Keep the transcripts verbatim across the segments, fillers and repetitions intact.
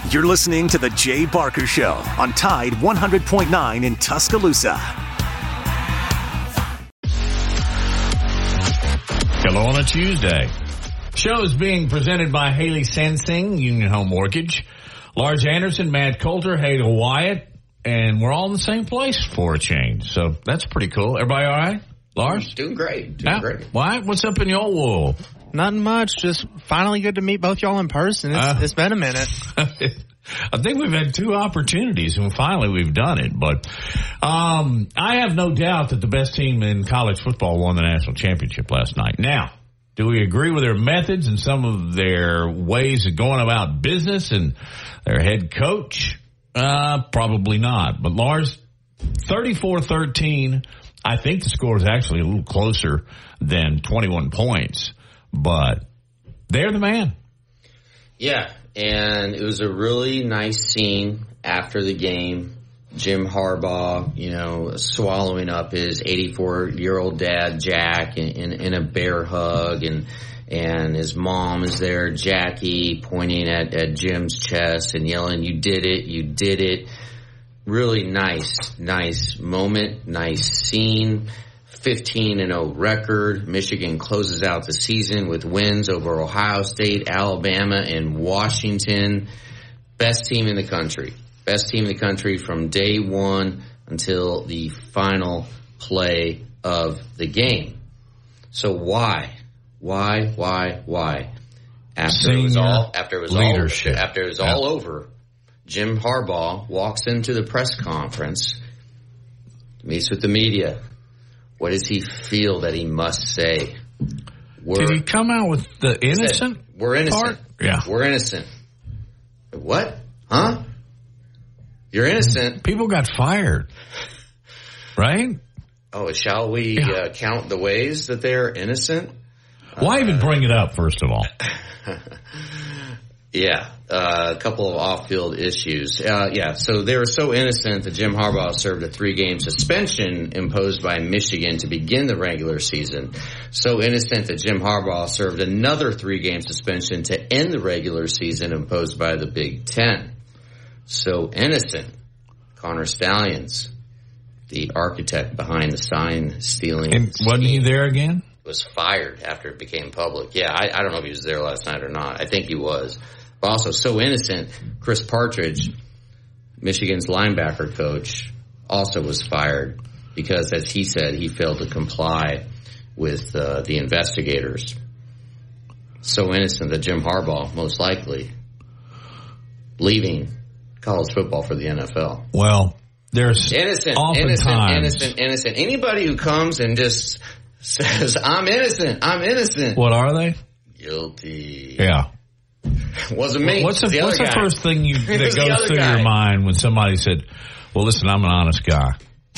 You're listening to The Jay Barker Show on Tide one hundred point nine in Tuscaloosa. Hello on a Tuesday. Show is being presented by Haley Sansing, Union Home Mortgage, Lars Anderson, Matt Coulter, Hayden Wyatt, and we're all in the same place for a change. So that's pretty cool. Everybody all right? Lars? Doing great. Doing yeah. great. Why? What's up in your world? Nothing much. Just finally good to meet both y'all in person. It's, uh, it's been a minute. I think we've had two opportunities, and finally we've done it. But um, I have no doubt that the best team in college football won the national championship last night. Now, do we agree with their methods and some of their ways of going about business and their head coach? Uh, probably not. But Lars, thirty-four thirteen, I think the score is actually a little closer than twenty-one points. But they're the man. Yeah, and it was a really nice scene after the game. Jim Harbaugh, you know, swallowing up his eighty-four-year-old dad, Jack, in, in, in a bear hug, and and his mom is there, Jackie, pointing at, at Jim's chest and yelling, "You did it, you did it." Really nice, nice moment, nice scene. fifteen and oh record. Michigan closes out the season with wins over Ohio State, Alabama, and Washington. Best team in the country. Best team in the country from day one until the final play of the game. So why? Why, why, why? After it was all, after it was leadership. all, after it was all over, Jim Harbaugh walks into the press conference, meets with the media. What does he feel that he must say? We're, Did he come out with the innocent said, We're innocent. part? Yeah. We're innocent. What? Huh? You're innocent. People got fired. Right? Oh, shall we yeah. uh, count the ways that they're innocent? Why uh, even bring it up, first of all? Yeah, uh, a couple of off-field issues. Uh, yeah, so they were so innocent that Jim Harbaugh served a three-game suspension imposed by Michigan to begin the regular season. So innocent that Jim Harbaugh served another three-game suspension to end the regular season imposed by the Big Ten. So innocent. Connor Stalions, the architect behind the sign stealing. And wasn't he there again? Was fired after it became public. Yeah, I, I don't know if he was there last night or not. I think he was. But also so innocent, Chris Partridge, Michigan's linebacker coach, also was fired because, as he said, he failed to comply with uh, the investigators. So innocent that Jim Harbaugh, most likely, leaving college football for the N F L. Well, there's innocent, oftentimes innocent, innocent, innocent. Anybody who comes and just says, "I'm innocent, I'm innocent." What are they? Guilty. Yeah. Wasn't me. What's the, the, what's the guy. first thing you, that goes the through guy. your mind when somebody said, "Well, listen, I'm an honest guy."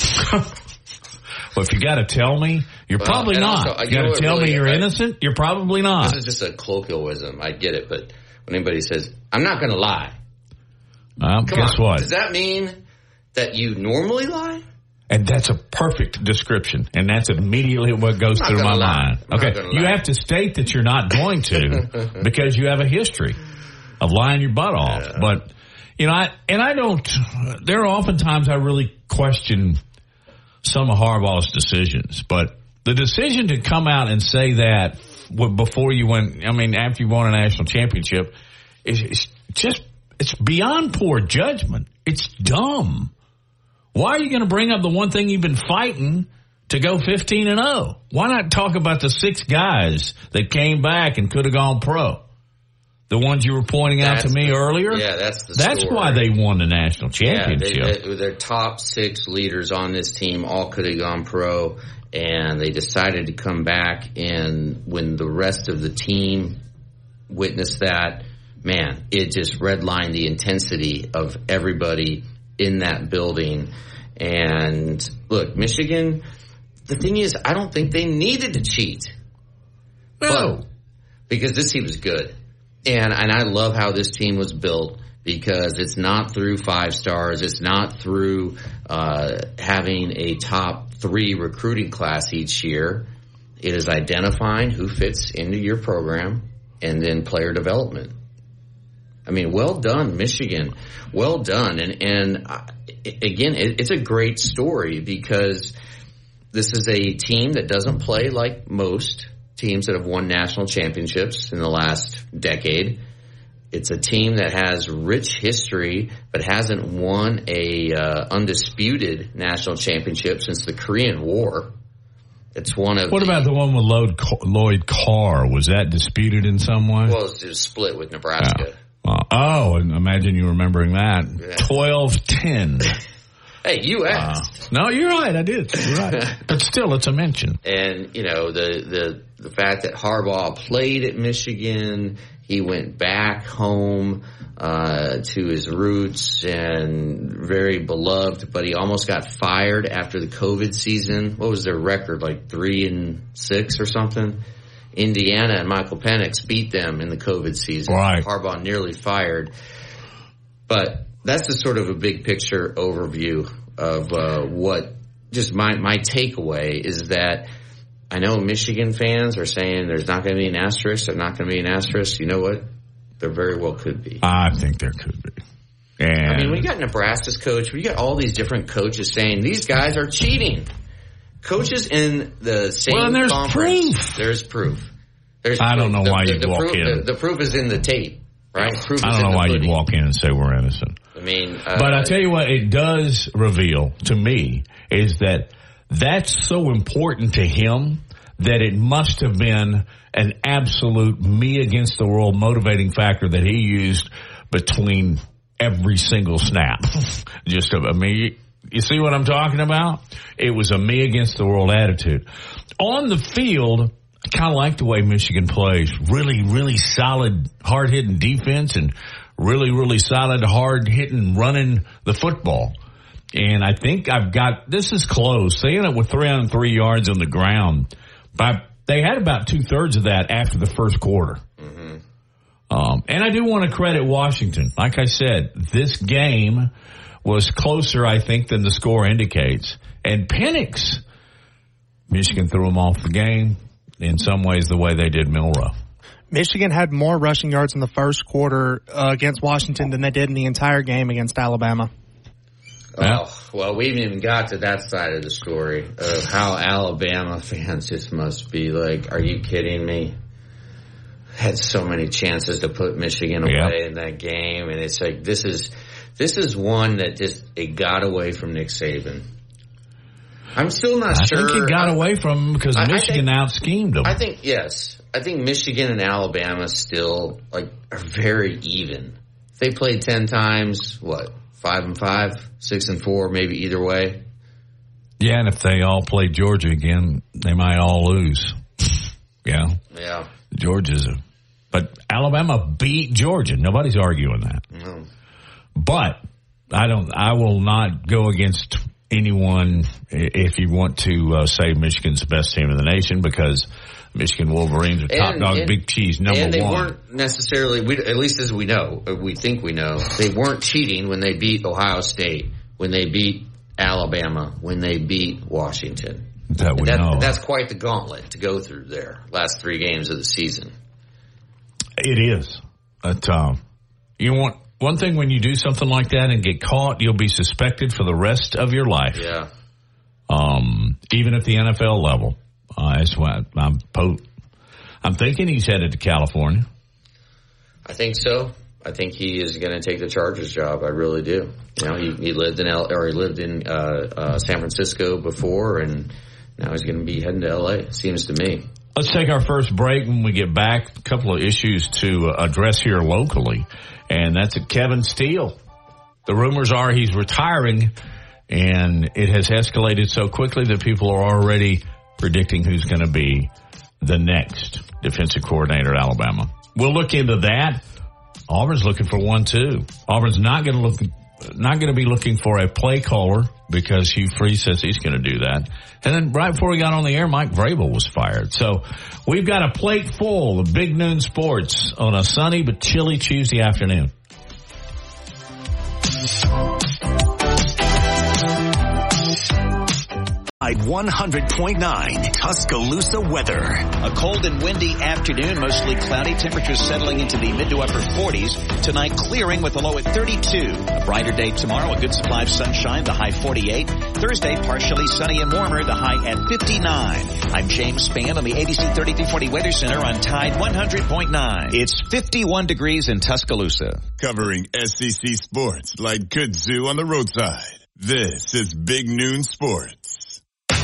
Well, if you got to tell me, you're well, probably not. Also, you got to tell really, me you're I, innocent, you're probably not. This is just a colloquialism. I get it, but when anybody says, "I'm not going to lie," well, guess on. what? Does that mean that you normally lie? And that's a perfect description, and that's immediately what goes through my lie. mind. I'm okay, you lie. have to state that you're not going to because you have a history of lying your butt off. Yeah. But, you know, I, and I don't, there are oftentimes I really question some of Harbaugh's decisions, but the decision to come out and say that before you win, I mean, after you won a national championship, is, is just, it's beyond poor judgment. It's dumb. Why are you going to bring up the one thing you've been fighting to go fifteen and oh? Why not talk about the six guys that came back and could have gone pro? The ones you were pointing out that's to me the, earlier? Yeah, that's the That's story. why they won the national championship. Yeah, they, they, their top six leaders on this team all could have gone pro, and they decided to come back, and when the rest of the team witnessed that, man, it just redlined the intensity of everybody in that building. And look, Michigan, the thing is, I don't think they needed to cheat. No. But, because this team is good. And and I love how this team was built because it's not through five stars. It's not through uh, having a top three recruiting class each year. It is identifying who fits into your program and then player development. I mean, well done, Michigan. Well done. And, and uh, again, it, it's a great story because this is a team that doesn't play like most teams that have won national championships in the last decade. It's a team that has rich history but hasn't won a uh, undisputed national championship since the Korean War. It's one of What the, about the one with Lloyd, Lloyd Carr? Was that disputed in some way? Well, it was split with Nebraska. Yeah. Uh, oh, and imagine you remembering that. Yeah. twelve ten. Hey, you asked. Uh, no, you're right. I did. You're right. But still, it's a mention. And, you know, the, the, the fact that Harbaugh played at Michigan, he went back home uh, to his roots and very beloved, but he almost got fired after the COVID season. What was their record, like three and six or something? Indiana and Michael Penix beat them in the COVID season. Right. Harbaugh nearly fired. But that's the sort of a big picture overview of uh, what just my, my takeaway is that I know Michigan fans are saying there's not going to be an asterisk. There's not going to be an asterisk. You know what? There very well could be. I think there could be. And I mean, we got Nebraska's coach. We got all these different coaches saying these guys are cheating. Coaches in the same well, there's conference. Proof. There's proof. There's I proof. don't know the, why the, you'd the walk proof, in. The, the proof is in the tape, right? Proof I is don't in know the why pudding. you'd walk in and say we're innocent. I mean, uh, but I tell you what, it does reveal to me is that that's so important to him that it must have been an absolute me against the world motivating factor that he used between every single snap. Just a, I mean, you see what I'm talking about? It was a me against the world attitude. On the field, I kind of like the way Michigan plays. Really, really solid, hard-hitting defense and really, really solid, hard-hitting, running the football. And I think I've got, this is close. They ended up with three hundred three yards on the ground. But they had about two-thirds of that after the first quarter. Mm-hmm. Um, and I do want to credit Washington. Like I said, this game was closer, I think, than the score indicates. And Penix, Michigan threw him off the game in some ways the way they did Milroe. Michigan had more rushing yards in the first quarter uh, against Washington than they did in the entire game against Alabama. Oh, well, we haven't even got to that side of the story of how Alabama fans just must be like, are you kidding me? Had so many chances to put Michigan away yep. in that game, and it's like, this is this is one that just, it got away from Nick Saban. I'm still not I sure. I think it got I, away from him because I, Michigan I think, out-schemed them. I think, yes. I think Michigan and Alabama still, like, are very even. If they played ten times, what? Five and five, six and four, maybe either way. Yeah, and if they all play Georgia again, they might all lose. yeah. Yeah. Georgia's a, but Alabama beat Georgia. Nobody's arguing that. No. But I don't. I will not go against anyone if you want to uh, say Michigan's the best team in the nation because Michigan Wolverines are top and, dog, and, big cheese, number one. And they one. weren't necessarily, we, at least as we know, or we think we know, they weren't cheating when they beat Ohio State, when they beat Alabama, when they beat Washington. That we that, know. That's quite the gauntlet to go through there, last three games of the season. It is. But, um, you want one thing when you do something like that and get caught, you'll be suspected for the rest of your life. Yeah. Um, even at the N F L level. Uh, that's what I'm, I'm thinking he's headed to California. I think so. I think he is going to take the Chargers job. I really do. You know, he, he lived in L, or he lived in uh, uh, San Francisco before, and now he's going to be heading to L A. Seems to me. Let's take our first break. When we get back, a couple of issues to address here locally, and that's at Kevin Steele. The rumors are he's retiring, and it has escalated so quickly that people are already predicting who's going to be the next defensive coordinator at Alabama. We'll look into that. Auburn's looking for one too. Auburn's not going to look, not going to be looking for a play caller because Hugh Freeze says he's going to do that. And then right before we got on the air, Mike Vrabel was fired. So we've got a plate full of Big Noon Sports on a sunny but chilly Tuesday afternoon. Tide one hundred point nine Tuscaloosa weather. A cold and windy afternoon, mostly cloudy. Temperatures settling into the mid to upper forties. Tonight clearing with a low at thirty-two. A brighter day tomorrow, a good supply of sunshine, the high forty-eight. Thursday, partially sunny and warmer, the high at fifty-nine. I'm James Spann on the A B C thirty-three forty Weather Center on Tide one hundred point nine. It's fifty-one degrees in Tuscaloosa. Covering S E C sports like kudzu on the roadside. This is Big Noon Sports.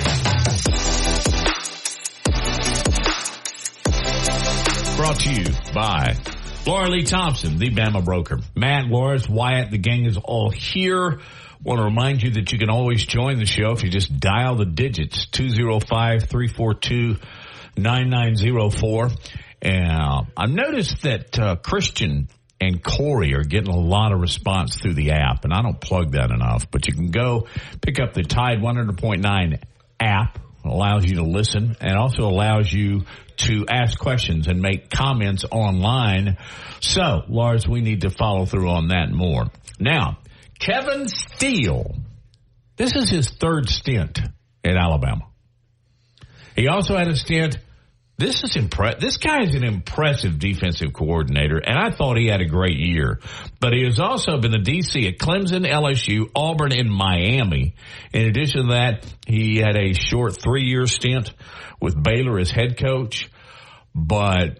Brought to you by Laura Lee Thompson, the Bama broker. Matt, Loris, Wyatt, the gang is all here. Want to remind you that you can always join the show if you just dial the digits, two oh five, three four two, nine nine oh four. And uh, I've noticed that uh, Christian and Corey are getting a lot of response through the app, and I don't plug that enough, but you can go pick up the Tide one hundred point nine app. It allows you to listen and also allows you to ask questions and make comments online. So, Lars, we need to follow through on that more. Now, Kevin Steele, this is his third stint at Alabama. He also had a stint. This is impre- This guy is an impressive defensive coordinator, and I thought he had a great year. But he has also been the D C at Clemson, L S U, Auburn, and Miami. In addition to that, he had a short three-year stint with Baylor as head coach. But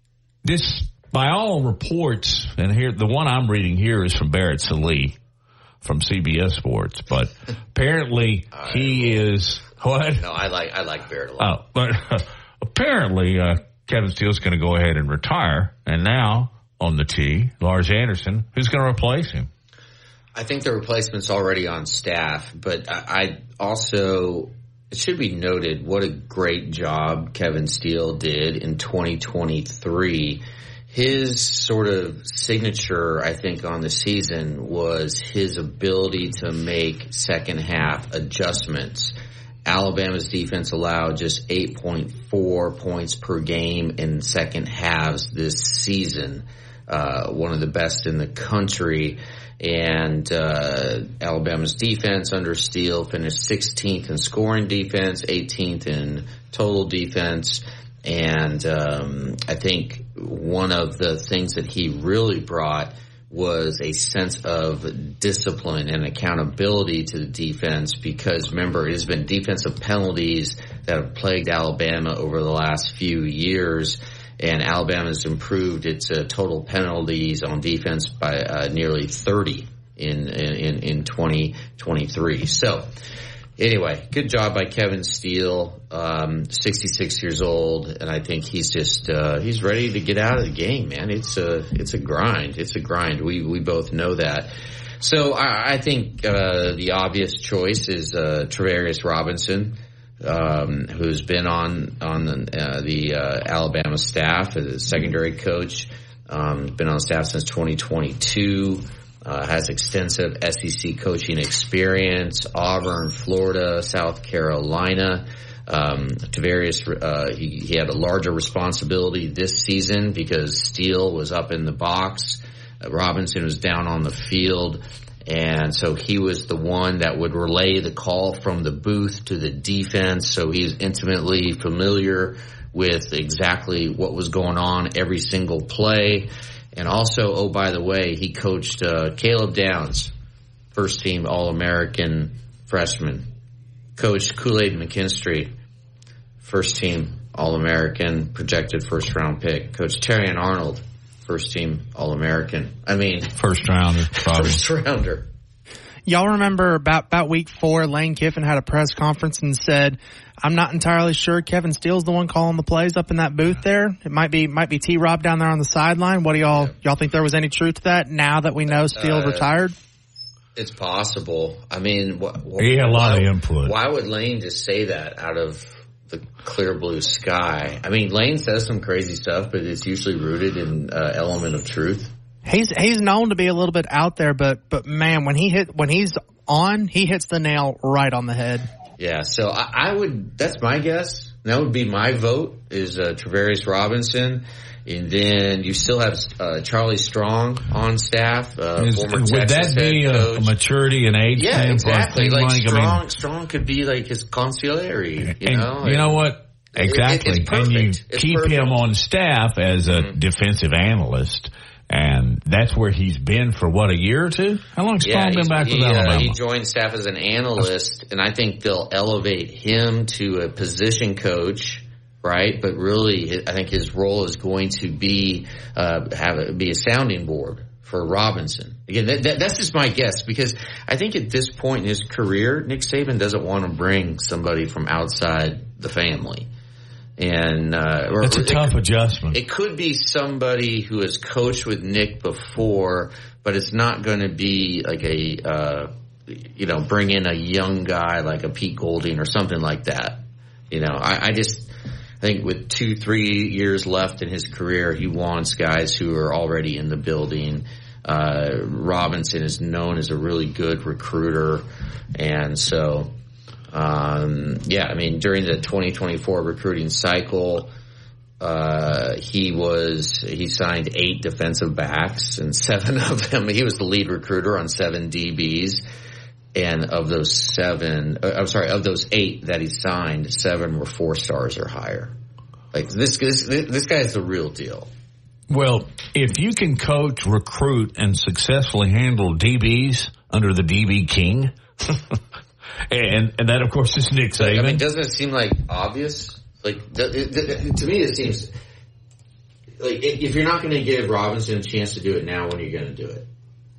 this, by all reports, and here the one I'm reading here is from Barrett Sallee from C B S Sports. But apparently he is what? No, I like I like Barrett a lot. Oh, but. Apparently, uh, Kevin Steele's going to go ahead and retire. And now, on the tee, Lars Anderson, who's going to replace him? I think the replacement's already on staff. But I, I also, it should be noted what a great job Kevin Steele did in twenty twenty-three. His sort of signature, I think, on the season was his ability to make second half adjustments. Alabama's defense allowed just eight point four points per game in second halves this season, uh, one of the best in the country. And uh, Alabama's defense under Steele finished sixteenth in scoring defense, eighteenth in total defense. And um, I think one of the things that he really brought was a sense of discipline and accountability to the defense, because remember, it has been defensive penalties that have plagued Alabama over the last few years, and Alabama has improved its uh, total penalties on defense by uh, nearly thirty in, in, in twenty twenty-three. So anyway, good job by Kevin Steele, um, sixty-six years old, and I think he's just uh, he's ready to get out of the game, man. It's a it's a grind. It's a grind. We we both know that. So I, I think uh, the obvious choice is uh, Travarius Robinson, um, who's been on on the, uh, the uh, Alabama staff as a secondary coach. Um, been on staff since twenty twenty-two. Uh, has extensive S E C coaching experience, Auburn, Florida, South Carolina. Um, Travarius, uh, he, he had a larger responsibility this season because Steele was up in the box. Uh, Robinson was down on the field. And so he was the one that would relay the call from the booth to the defense. So he's intimately familiar with exactly what was going on every single play. And also, oh, by the way, he coached uh, Caleb Downs, first-team All-American freshman. Coached Kool-Aid McKinstry, first-team All-American, projected first-round pick. Coached Terrion Arnold, first-team All-American. I mean... First-rounder, probably. First-rounder. Y'all remember about, about week four, Lane Kiffin had a press conference and said, I'm not entirely sure Kevin Steele's the one calling the plays up in that booth there. It might be might be T-Rob down there on the sideline. What do y'all y'all think there was any truth to that now that we know Steele uh, retired? It's possible. I mean, wh- wh- he had a lot why, of input. Why would Lane just say that out of the clear blue sky? I mean, Lane says some crazy stuff, but it's usually rooted in uh, element of truth. He's he's known to be a little bit out there, but but man, when he hit when he's on, he hits the nail right on the head. Yeah, so I, I would. That's my guess. That would be my vote. Is uh, Travarius Robinson, And then you still have uh, Charlie Strong on staff, uh, Is, former would Texas that be head a, coach. a maturity and age Yeah, thing? exactly. Like, like Strong, I mean, Strong could be like his consigliere, you and know? you know what? Exactly. It, it's and you it's keep perfect. him on staff as a Mm-hmm. defensive analyst, and that's where he's been for, what, a year or two? How long has Yeah, Strong been he's- back he, with uh, Alabama? he joined staff as an analyst, and I think they'll elevate him to a position coach, right? But really, I think his role is going to be uh, have a, be a sounding board for Robinson. Again, that, that, that's just my guess, because I think at this point in his career, Nick Saban doesn't want to bring somebody from outside the family. And uh, or, That's a it, tough adjustment. It could be somebody who has coached with Nick before, but it's not going to be like a, uh, you know, bring in a young guy like a Pete Golding or something like that. You know, I, I just I think with two, three years left in his career, he wants guys who are already in the building. Uh, Robinson is known as a really good recruiter, and so. Um, yeah, I mean, during the twenty twenty-four recruiting cycle, uh, he was, he signed eight defensive backs, and seven of them, he was the lead recruiter on seven D Bs. And of those seven, uh, I'm sorry, of those eight that he signed, seven were four stars or higher. Like this, this, this guy is the real deal. Well, if you can coach, recruit, and successfully handle D Bs under the D B king, and and that, of course, is Nick Saban. I mean, doesn't it seem like obvious? Like, th- th- th- to me, it seems like if you're not going to give Robinson a chance to do it now, when are you going to do it?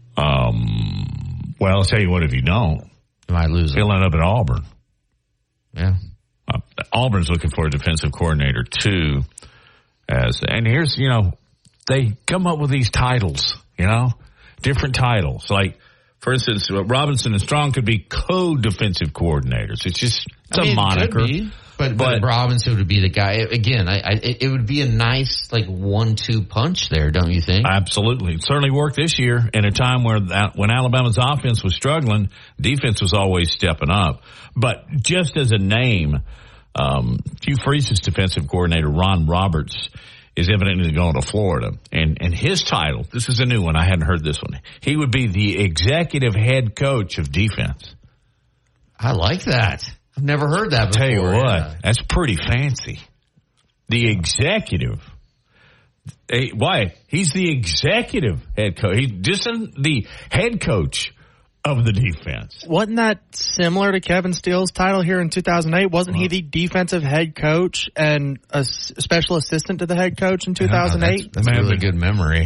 Um. Well, I'll tell you what. If you don't, You might lose he'll him. end up at Auburn. Yeah. Uh, Auburn's looking for a defensive coordinator too. As and here's you know they come up with these titles, you know, different titles. Like for instance, Robinson and Strong could be co-defensive coordinators. It's just it's I mean, a moniker. It could be, but, but But- Robinson would be the guy. Again, I, I, it would be a nice like one two punch there, don't you think? Absolutely. It certainly worked this year in a time where that, when Alabama's offense was struggling, defense was always stepping up. But just as a name, um, Hugh Freeze's defensive coordinator, Ron Roberts, is evidently going to Florida. And, and his title, this is a new one. I hadn't heard this one. He would be the executive head coach of defense. I like that. I've never heard that before. Tell you what, Yeah. that's pretty fancy. The executive. Hey, why? He's the executive head coach. He's just the head coach of the defense. Wasn't that similar to Kevin Steele's title here in two thousand eight? Wasn't he the defensive head coach and a s- special assistant to the head coach in two thousand eight? That's, that's really good memory.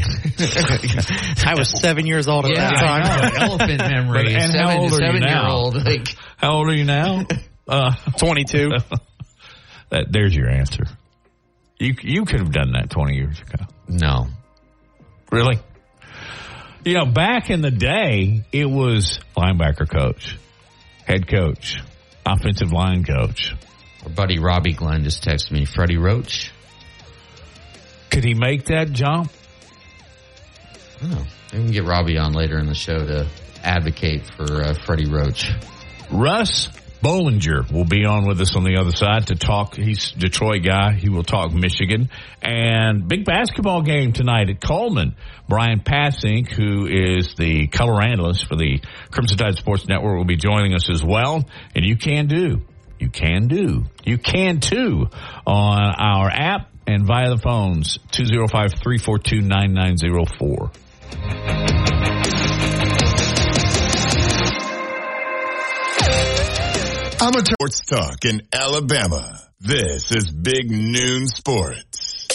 I was seven years old at yeah, that time. I know. Elephant memory. But- and seven, how old are you seven now? year old. Like, How old are you now? Uh, twenty-two. that, there's your answer. You you could have done that twenty years ago. no. Really? You know, back in the day, it was linebacker coach, head coach, offensive line coach. Our buddy Robbie Glenn just texted me, Freddie Roach. Could he make that jump? I don't know. Maybe we can get Robbie on later in the show to advocate for uh, Freddie Roach. Russ Bollinger will be on with us on the other side to talk. He's a Detroit guy. He will talk Michigan. And big basketball game tonight at Coleman. Brian Passink, who is the color analyst for the Crimson Tide Sports Network, will be joining us as well. And you can do, you can do, you can too on our app and via the phones, two oh five, three four two, nine nine oh four. Amateur sports talk in Alabama. This is Big Noon Sports.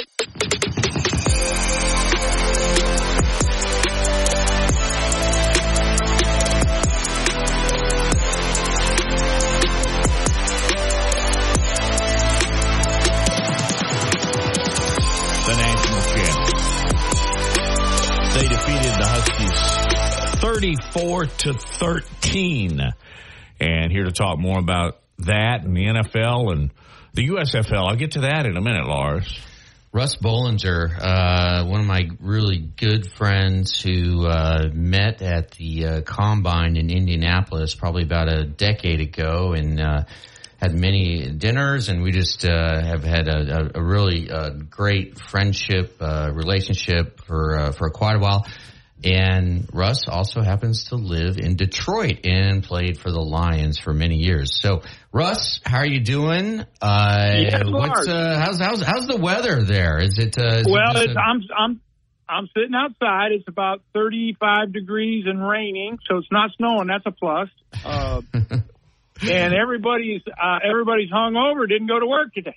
The national champions. They defeated the Huskies thirty-four to thirteen. And here to talk more about that and the N F L and the U S F L. I'll get to that in a minute, Lars. Russ Bollinger, uh, one of my really good friends who uh, met at the uh, Combine in Indianapolis probably about a decade ago and uh, had many dinners, and we just uh, have had a, a, a really uh, great friendship, uh, relationship for uh, for quite a while. And Russ also happens to live in Detroit and played for the Lions for many years. So, Russ, how are you doing? Uh, yes, what's uh, how's how's how's the weather there? Is it? Uh, is well, it it's, a- I'm I'm I'm sitting outside. It's about thirty-five degrees and raining, so it's not snowing. That's a plus. Uh, and everybody's uh, everybody's hungover. Didn't go to work today.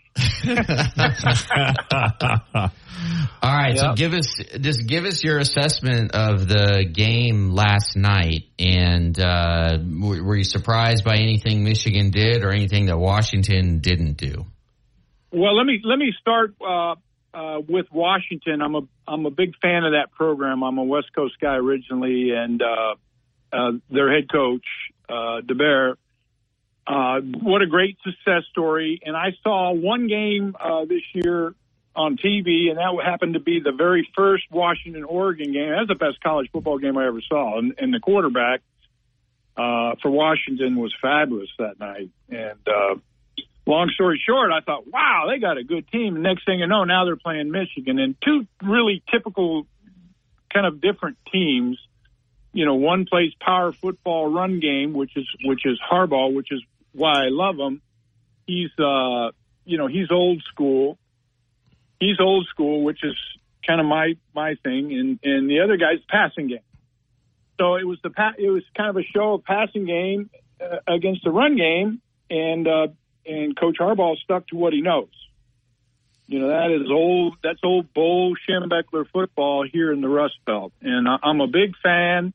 All right, yep. So give us just give us your assessment of the game last night, and uh, were you surprised by anything Michigan did or anything that Washington didn't do? Well, let me let me start uh, uh, with Washington. I'm a I'm a big fan of that program. I'm a West Coast guy originally, and uh, uh, their head coach uh, DeBear. Uh, what a great success story. And I saw one game uh, this year on T V, and that happened to be the very first Washington-Oregon game. That was the best college football game I ever saw. And, and the quarterback uh, for Washington was fabulous that night. And uh, long story short, I thought, wow, they got a good team. The next thing you know, now they're playing Michigan. And two really typical kind of different teams. You know, one plays power football run game, which is which is Harbaugh, which is why I love him. He's, uh, you know, he's old school. He's old school, which is kind of my my thing. And, and the other guy's passing game. So it was the pa- it was kind of a show of passing game uh, against the run game, and uh, and Coach Harbaugh stuck to what he knows. You know, that is old. That's old Bo Schembechler football here in the Rust Belt, and I, I'm a big fan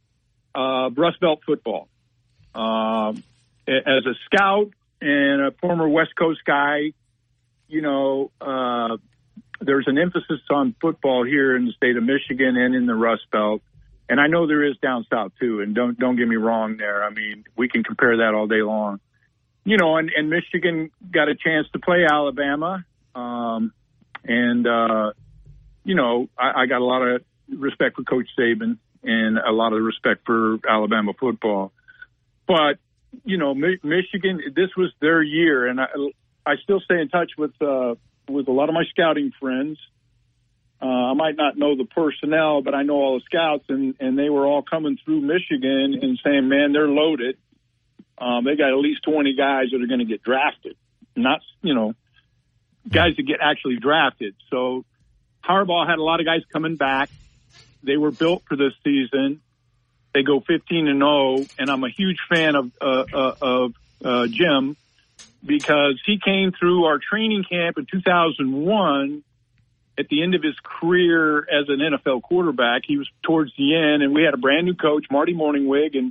of Rust Belt football. Um, as a scout and a former West Coast guy, you know, uh, there's an emphasis on football here in the state of Michigan and in the Rust Belt. And I know there is down south too. And don't, don't get me wrong there. I mean, we can compare that all day long, you know, and, and Michigan got a chance to play Alabama. Um, and, uh, you know, I, I got a lot of respect for Coach Saban and a lot of respect for Alabama football. But, you know, Mi- Michigan, this was their year. And I, I still stay in touch with, uh, with a lot of my scouting friends. Uh, I might not know the personnel, but I know all the scouts, and, and they were all coming through Michigan and saying, man, they're loaded. Um, they got at least twenty guys that are going to get drafted, not, you know, guys that get actually drafted. So Harbaugh had a lot of guys coming back. They were built for this season. They go fifteen and oh, and I'm a huge fan of, uh, uh, of, uh, Jim, because he came through our training camp in two thousand one at the end of his career as an N F L quarterback. He was towards the end, and we had a brand new coach, Marty Morningwig, and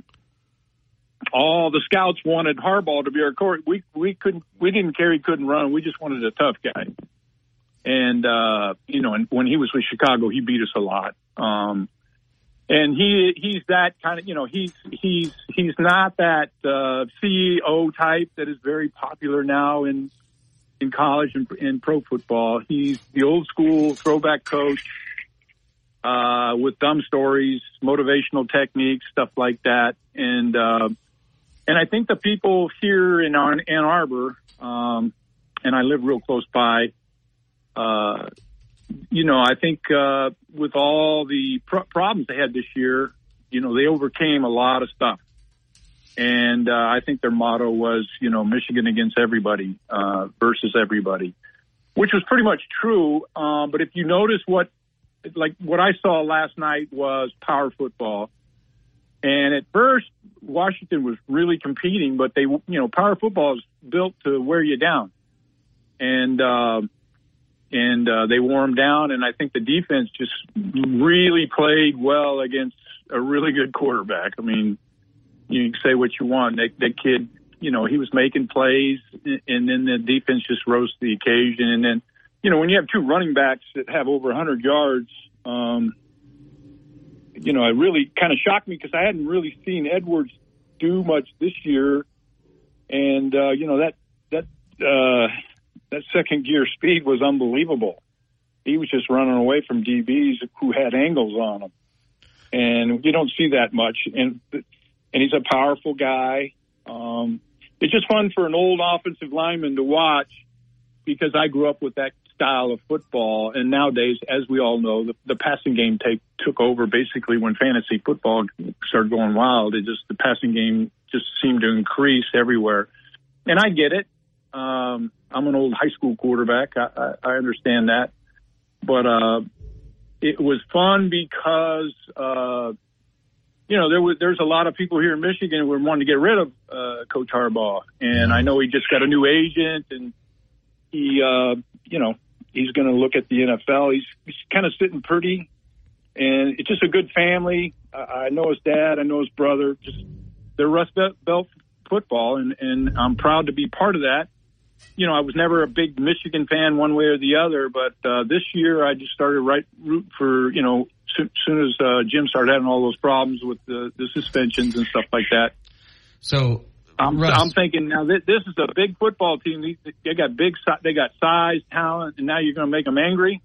all the scouts wanted Harbaugh to be our coach. We, we couldn't, we didn't care he couldn't run. We just wanted a tough guy. And, uh, you know, and when he was with Chicago, he beat us a lot. Um, and he, he's that kind of, you know, he's, he's, he's not that, uh, C E O type that is very popular now in, in college and in pro football. He's the old school throwback coach, uh, with dumb stories, motivational techniques, stuff like that. And, uh, and I think the people here in Ann Arbor, um, and I live real close by, uh, you know, I think, uh, with all the pro- problems they had this year, you know, they overcame a lot of stuff. And, uh, I think their motto was, you know, Michigan against everybody, uh, versus everybody, which was pretty much true. Um, but if you notice what, like what I saw last night was power football. And at first, Washington was really competing, but they, you know, power football is built to wear you down. And, uh, and, uh, they wore them down. And I think the defense just really played well against a really good quarterback. I mean, you can say what you want. That, that kid, you know, he was making plays, and then the defense just rose to the occasion. And then, you know, when you have two running backs that have over one hundred yards, um, you know, it really kind of shocked me because I hadn't really seen Edwards do much this year. And, uh, you know, that, that, uh, that second gear speed was unbelievable. He was just running away from D Bs who had angles on him. And you don't see that much. And, and he's a powerful guy. Um, it's just fun for an old offensive lineman to watch because I grew up with that style of football. And nowadays, as we all know, the, the passing game take, took over basically when fantasy football started going wild. It just, the passing game just seemed to increase everywhere. And I get it. Um, I'm an old high school quarterback. I, I, I understand that. But uh, it was fun because, uh, you know, there was, there's a lot of people here in Michigan who were wanting to get rid of uh, Coach Harbaugh. And I know he just got a new agent, and he, uh, you know, he's going to look at the N F L. He's, he's kind of sitting pretty, and it's just a good family. I, I know his dad. I know his brother. Just they're Rust Belt football, and, and I'm proud to be part of that. You know, I was never a big Michigan fan one way or the other, but uh, this year I just started right root for, you know, as soon as uh, Jim started having all those problems with the, the suspensions and stuff like that. So I'm, Russ, I'm thinking now this, this is a big football team. They, they got big, they got size, talent, and now you're going to make them angry.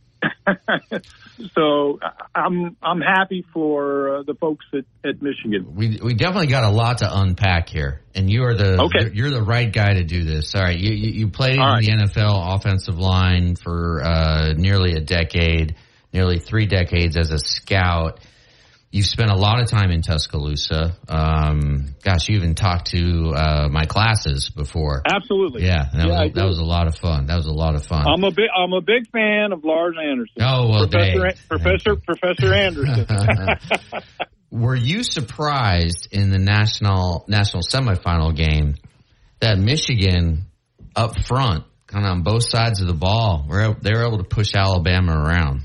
So I'm I'm happy for uh, the folks at, at Michigan. We we definitely got a lot to unpack here, and you are the okay. you're the right guy to do this. All right, you you, you played All in right. the N F L offensive line for uh, nearly a decade, nearly three decades as a scout. You've spent a lot of time in Tuscaloosa. Um, gosh, you even talked to uh, my classes before. Absolutely. Yeah, that, yeah, was, that was a lot of fun. That was a lot of fun. I'm a big I'm a big fan of Lars Anderson. Oh well, Professor Dave. Professor Professor Anderson. Were you surprised in the national national semifinal game that Michigan up front, kind of on both sides of the ball, were they were able to push Alabama around?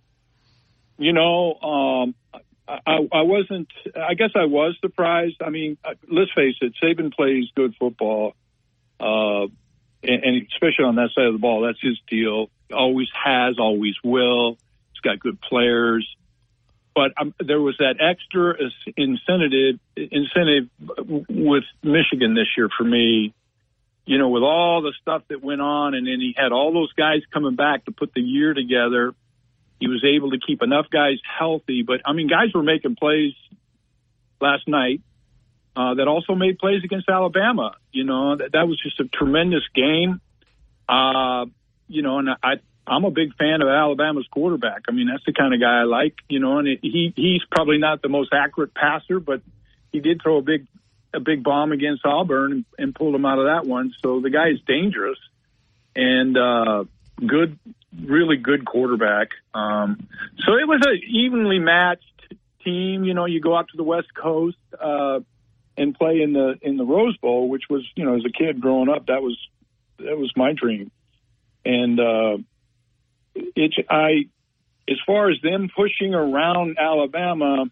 You know, um, I, I wasn't. I guess I was surprised. I mean, let's face it. Saban plays good football, uh, and, and especially on that side of the ball, that's his deal. Always has, always will. He's got good players, but um, there was that extra incentive incentive with Michigan this year for me. You know, with all the stuff that went on, and then he had all those guys coming back to put the year together. He was able to keep enough guys healthy. But, I mean, guys were making plays last night uh, that also made plays against Alabama. You know, that, that was just a tremendous game. Uh, you know, and I, I'm a big fan of Alabama's quarterback. I mean, that's the kind of guy I like, you know, and it, he he's probably not the most accurate passer, but he did throw a big a big bomb against Auburn and, and pulled him out of that one. So the guy is dangerous and uh, good. Really good quarterback. Um, so it was an evenly matched team. You know, you go out to the West Coast uh, and play in the in the Rose Bowl, which was, you know, as a kid growing up, that was that was my dream. And uh, it, I, as far as them pushing around Alabama,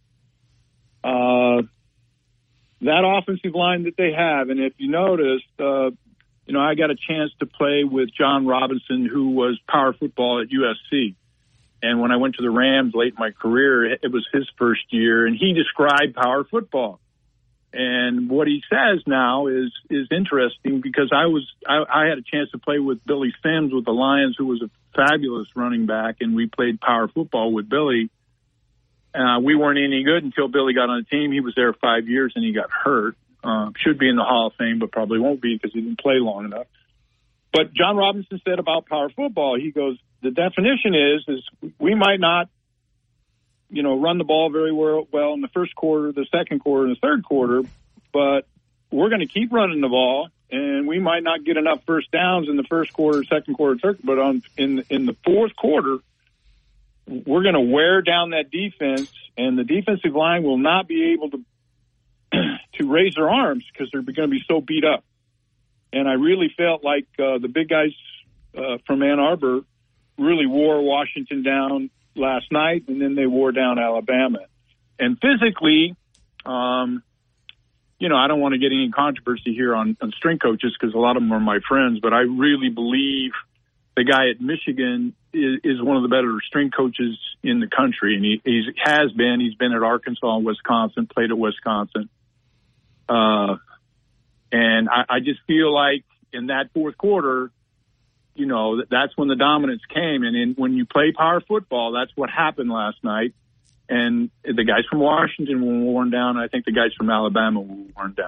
uh, that offensive line that they have, and if you noticed. Uh, You know, I got a chance to play with John Robinson, who was power football at U S C. And when I went to the Rams late in my career, it was his first year, and he described power football. And what he says now is is interesting because I was I, I had a chance to play with Billy Sims with the Lions, who was a fabulous running back, and we played power football with Billy. Uh, we weren't any good until Billy got on the team. He was there five years, and he got hurt. Uh, should be in the Hall of Fame, but probably won't be because he didn't play long enough. But John Robinson said about power football, he goes, the definition is, is we might not, you know, run the ball very well, well in the first quarter, the second quarter, and the third quarter, but we're going to keep running the ball, and we might not get enough first downs in the first quarter, second quarter, third, but on in in the fourth quarter, we're going to wear down that defense, and the defensive line will not be able to to raise their arms because they're going to be so beat up. And I really felt like uh, the big guys uh, from Ann Arbor really wore Washington down last night, and then they wore down Alabama. And physically, um, you know, I don't want to get any controversy here on, on strength coaches because a lot of them are my friends, but I really believe the guy at Michigan is, is one of the better strength coaches in the country. And he he's, has been. He's been at Arkansas and Wisconsin, played at Wisconsin. Uh, and I, I just feel like in that fourth quarter, you know, that, that's when the dominance came. And in, when you play power football, that's what happened last night. And the guys from Washington were worn down. I think the guys from Alabama were worn down.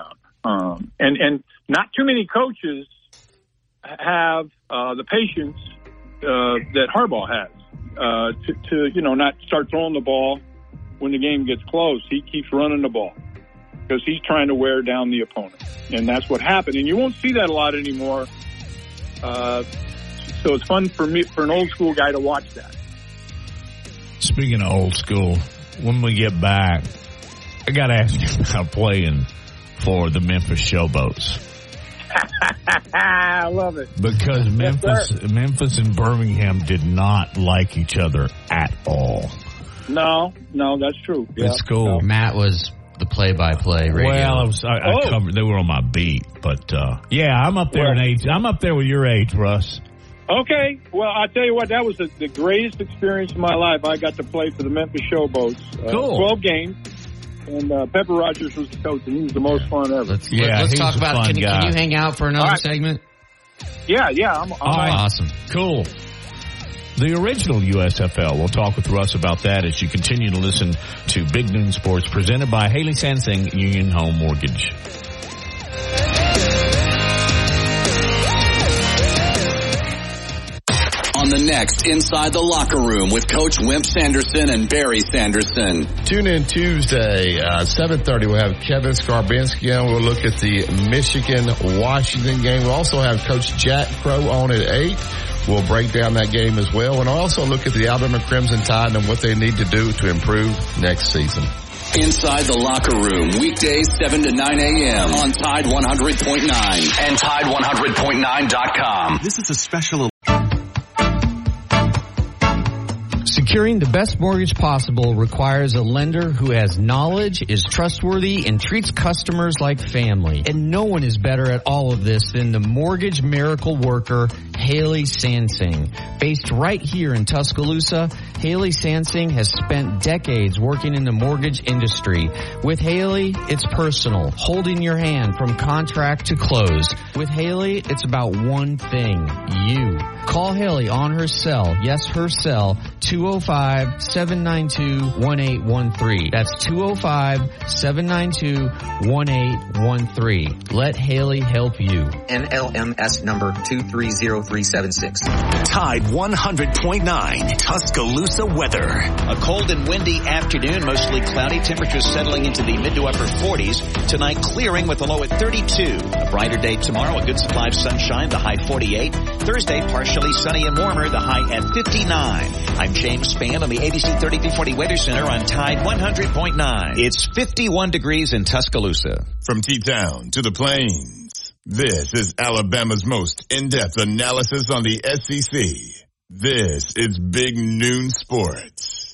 Um, and, and not too many coaches have uh, the patience uh, that Harbaugh has uh, to, to, you know, not start throwing the ball when the game gets close. He keeps running the ball because he's trying to wear down the opponent. And that's what happened. And you won't see that a lot anymore. Uh, so it's fun for me, for an old school guy to watch that. Speaking of old school, when we get back, I got to ask you about playing for the Memphis Showboats. I love it. Because yes, Memphis, sir. Memphis and Birmingham did not like each other at all. No, no, that's true. Yeah. It's cool. Matt was the play-by-play radio. Well, I was, I, I oh. covered. They were on my beat, but uh, yeah, I'm up there in age. I'm up there with your age, Russ. Okay, well, I'll tell you what, that was the, the greatest experience of my life. I got to play for the Memphis Showboats. Uh, cool. twelve games, and uh, Pepper Rogers was the coach, and he was the most fun ever. Let's, yeah, let's talk about, can, can you hang out for another right. segment? Yeah, yeah. I'm, I'm All right. Awesome. Cool. The original U S F L. We'll talk with Russ about that as you continue to listen to Big Noon Sports presented by Haley Sansing Union Home Mortgage. On the next Inside the Locker Room with Coach Wimp Sanderson and Barry Sanderson. Tune in Tuesday, uh, seven thirty. We'll have Kevin Skarbinski on. We'll look at the Michigan-Washington game. We'll also have Coach Jack Crow on at eight. We'll break down that game as well. And also look at the Alabama Crimson Tide and what they need to do to improve next season. Inside the Locker Room, weekdays seven to nine a.m. on Tide one hundred point nine and Tide one hundred point nine dot com. This is a special. Securing the best mortgage possible requires a lender who has knowledge, is trustworthy, and treats customers like family. And no one is better at all of this than the mortgage miracle worker, Haley Sansing. Based right here in Tuscaloosa, Haley Sansing has spent decades working in the mortgage industry. With Haley, it's personal, holding your hand from contract to close. With Haley, it's about one thing, you. Call Haley on her cell, yes, her cell, two oh five, seven nine two, one eight one three. That's two oh five, seven nine two, one eight one three. Let Haley help you. N L M S number two three zero three seven six. Tide one hundred point nine Tuscaloosa weather. A cold and windy afternoon, mostly cloudy. Temperatures settling into the mid to upper forties. Tonight clearing with a low at thirty-two. A brighter day tomorrow, a good supply of sunshine, the high forty-eight. Thursday, partially sunny and warmer, the high at fifty-nine. I'm James Spann on the A B C thirty-three forty Weather Center on Tide one hundred point nine. It's fifty-one degrees in Tuscaloosa. From T-Town to the Plains, this is Alabama's most in-depth analysis on the S E C. This is Big Noon Sports.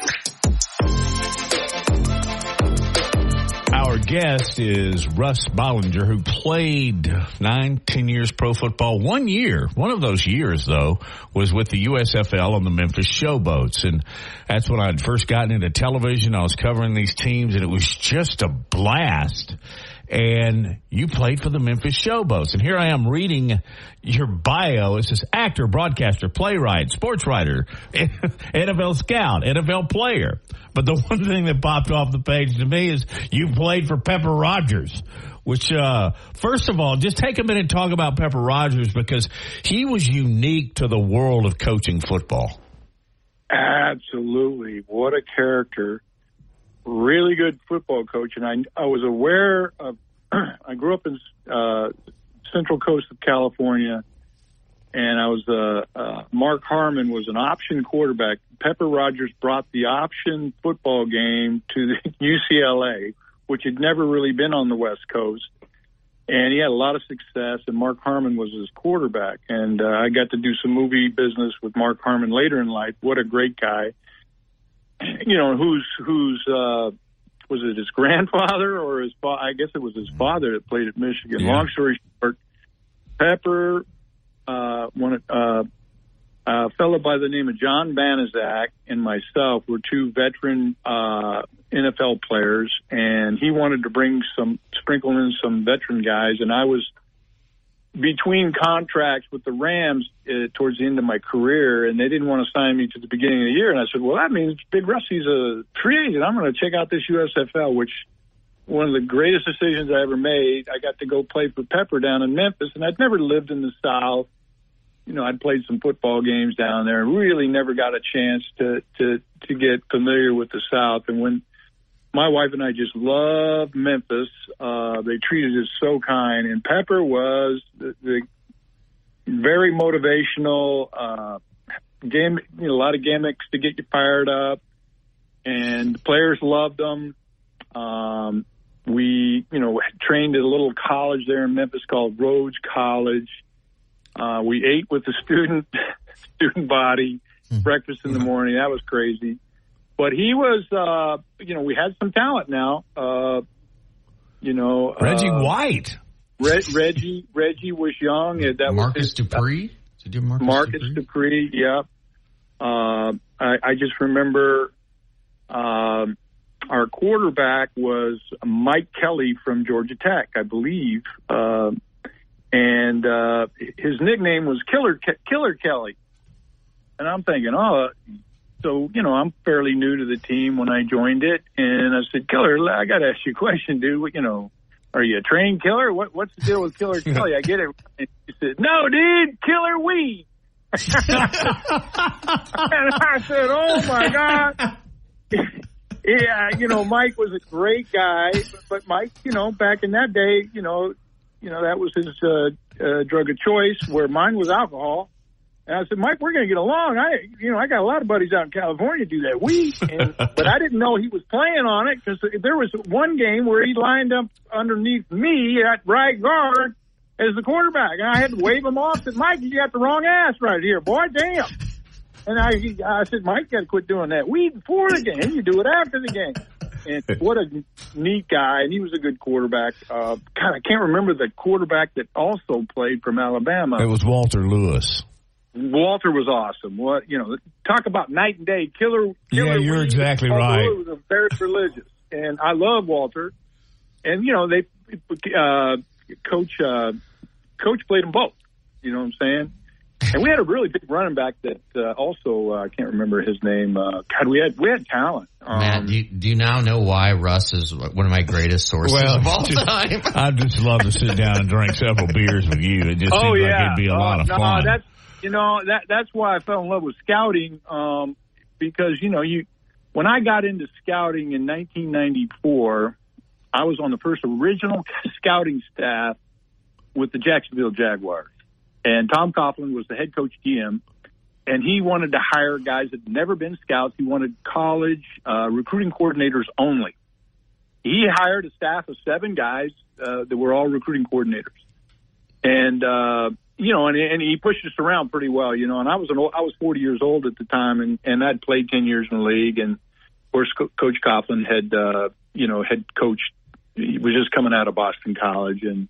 Our guest is Russ Bollinger, who played nine, ten years pro football. One year, one of those years, though, was with the U S F L on the Memphis Showboats. And that's when I'd first gotten into television. I was covering these teams, and it was just a blast. And you played for the Memphis Showboats. And here I am reading your bio. It says actor, broadcaster, playwright, sports writer, N F L scout, N F L player. But the one thing that popped off the page to me is you played for Pepper Rogers, which, uh, first of all, just take a minute and talk about Pepper Rogers because he was unique to the world of coaching football. Absolutely. What a character. Really good football coach, and I, I was aware of, I grew up in uh, Central Coast of California, and I was, uh, uh, Mark Harmon was an option quarterback. Pepper Rogers brought the option football game to the U C L A, which had never really been on the West Coast, and he had a lot of success, and Mark Harmon was his quarterback, and uh, I got to do some movie business with Mark Harmon later in life. What a great guy. You know, who's, who's, uh, was it his grandfather or his father? I guess it was his father that played at Michigan. Yeah. Long story short, Pepper, uh, one, uh, a fellow by the name of John Banaszak and myself were two veteran, uh, N F L players, and he wanted to bring some, sprinkle in some veteran guys, and I was between contracts with the Rams uh, towards the end of my career, and they didn't want to sign me to the beginning of the year. And I said, well, that means Big Rusty's a free agent. I'm going to check out this U S F L, which one of the greatest decisions I ever made. I got to go play for Pepper down in Memphis, and I'd never lived in the South. You know, I'd played some football games down there. Really never got a chance to, to, to get familiar with the South. And when my wife and I just loved Memphis, uh, they treated us so kind. And Pepper was the, the very motivational, uh, game, you know, a lot of gimmicks to get you fired up. And the players loved them. Um, we, you know, trained at a little college there in Memphis called Rhodes College. Uh, we ate with the student student body, breakfast in the morning. That was crazy. But he was, uh, you know, we had some talent now. Uh, you know, Reggie uh, White. Re- Reggie Reggie was young. That Marcus was his, Dupree. Did you Marcus, Marcus Dupree? Dupree. Yeah. Uh, I, I just remember um, our quarterback was Mike Kelly from Georgia Tech, I believe. Uh, And uh, his nickname was Killer Killer Kelly. And I'm thinking, oh, so, you know, I'm fairly new to the team when I joined it. And I said, Killer, I got to ask you a question, dude. You know, are you a trained killer? What, what's the deal with Killer Kelly? I get it. And he said, no, dude, killer weed. And I said, oh, my God. Yeah, you know, Mike was a great guy. But, but Mike, you know, back in that day, you know, You know, that was his uh, uh, drug of choice, where mine was alcohol. And I said, Mike, we're going to get along. I, you know, I got a lot of buddies out in California do that weed. And, but I didn't know he was playing on it, because there was one game where he lined up underneath me at right guard as the quarterback. And I had to wave him off. I said, Mike, you got the wrong ass right here, boy. Damn. And I, I said, Mike, you got to quit doing that weed before the game. You do it after the game. And what a neat guy, and he was a good quarterback. Uh, God, I can't remember the quarterback that also played from Alabama. It was Walter Lewis. Walter was awesome. What you know, talk about night and day. Killer, killer yeah, you're weed. exactly Walter right. Lewis was very religious, and I love Walter. And you know, they uh, coach uh, coach played them both. You know what I'm saying? And we had a really big running back that uh, also uh, I can't remember his name. Uh, God, we had we had talent. Um, Matt, do you, do you now know why Russ is one of my greatest sources well, of all just, time? I'd just love to sit down and drink several beers with you. It just oh seems yeah, like it'd be a uh, lot of no, fun. That's you know that that's why I fell in love with scouting, um, because you know you when I got into scouting in nineteen ninety-four, I was on the first original scouting staff with the Jacksonville Jaguars. And Tom Coughlin was the head coach G M, and he wanted to hire guys that had never been scouts. He wanted college uh, recruiting coordinators only. He hired a staff of seven guys uh, that were all recruiting coordinators. And, uh, you know, and, and he pushed us around pretty well, you know, and I was an old, I was forty years old at the time, and, and I'd played ten years in the league. And, of course, Co- Coach Coughlin had, uh, you know, had coached, he was just coming out of Boston College, and,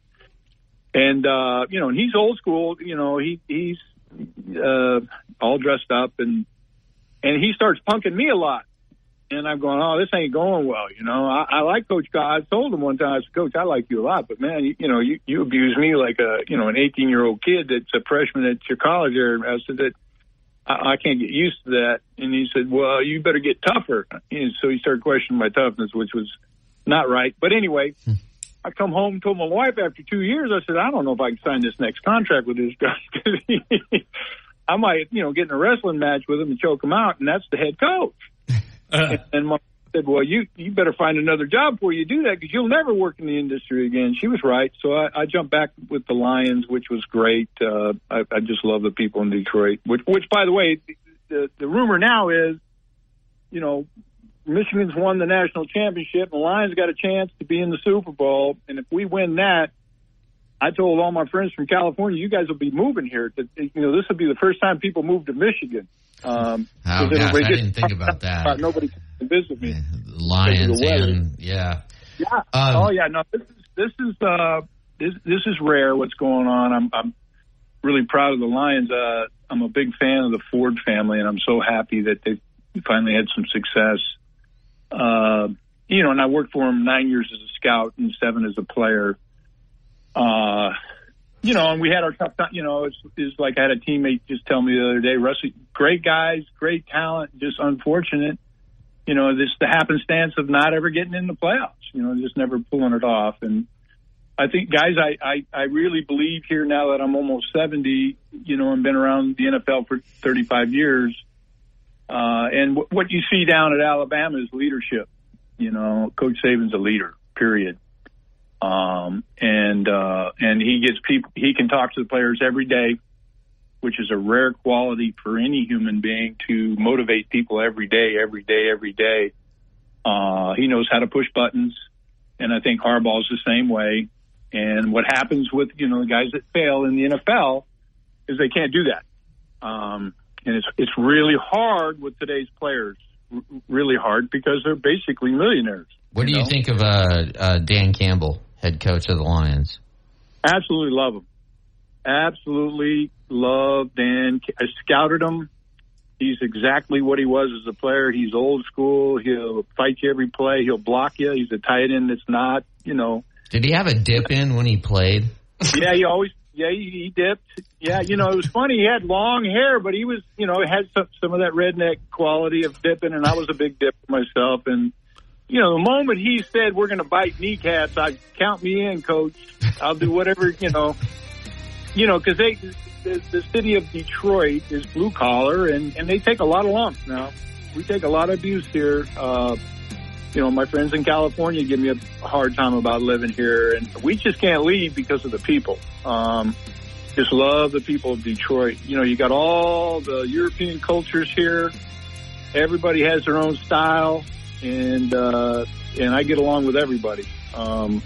And, uh, you know, and he's old school, you know, he, he's, uh, all dressed up, and, and he starts punking me a lot. And I'm going, oh, this ain't going well. You know, I, I like Coach God. I told him one time, I said, Coach, I like you a lot, but man, you, you know, you, you abuse me like a, you know, an eighteen year old kid that's a freshman at your college there. I said that I, I can't get used to that. And he said, well, you better get tougher. And so he started questioning my toughness, which was not right. But anyway, I come home and told my wife after two years, I said, I don't know if I can sign this next contract with this guy, because I might, you know, get in a wrestling match with him and choke him out, and that's the head coach. Uh. And my wife said, well, you, you better find another job before you do that, because you'll never work in the industry again. She was right. So I, I jumped back with the Lions, which was great. Uh, I, I just love the people in Detroit, which, which by the way, the, the rumor now is, you know, Michigan's won the national championship, and the Lions got a chance to be in the Super Bowl. And if we win that, I told all my friends from California, you guys will be moving here. To, you know, this will be the first time people move to Michigan. Um, oh, gosh, I didn't think about that. About nobody can visit me. Yeah, Lions and, yeah. Yeah. Um, oh, yeah. No, this is, this is, uh, this, this is rare what's going on. I'm, I'm really proud of the Lions. Uh, I'm a big fan of the Ford family, and I'm so happy that they finally had some success. Uh, you know, and I worked for him nine years as a scout and seven as a player. Uh, you know, and we had our tough time. You know, it's, it's like I had a teammate just tell me the other day, Rusty, great guys, great talent, just unfortunate. You know, this the happenstance of not ever getting in the playoffs. you know, just never pulling it off. And I think, guys, I, I, I really believe here now that I'm almost seventy, you know, and been around the N F L for thirty-five years. Uh, and w- what you see down at Alabama is leadership. You know, Coach Saban's a leader, period. Um, and, uh, and he gets people, he can talk to the players every day, which is a rare quality for any human being to motivate people every day, every day, every day. Uh, he knows how to push buttons. And I think Harbaugh's the same way. And what happens with, you know, the guys that fail in the N F L is they can't do that. Um, and it's, it's really hard with today's players, r- really hard because they're basically millionaires. What do you, you know? think of, uh, uh, Dan Campbell, head coach of the Lions? Absolutely love him. Absolutely love Dan. I scouted him. He's exactly what he was as a player. He's old school. He'll fight you every play. He'll block you. He's a tight end that's not, you know. Did he have a dip in when he played? Yeah, he always, yeah, he, he dipped. Yeah, you know, it was funny. He had long hair, but he was, you know, had some, some of that redneck quality of dipping, and I was a big dipper myself. And, you know, the moment he said, we're going to bite kneecaps, I count me in, coach. I'll do whatever, you know. You know, because they, the, the city of Detroit is blue collar, and, and they take a lot of lumps now. We take a lot of abuse here. Uh, you know, my friends in California give me a hard time about living here, and we just can't leave because of the people. Um, just love the people of Detroit. You know, you got all the European cultures here. Everybody has their own style, and uh, and I get along with everybody. Um,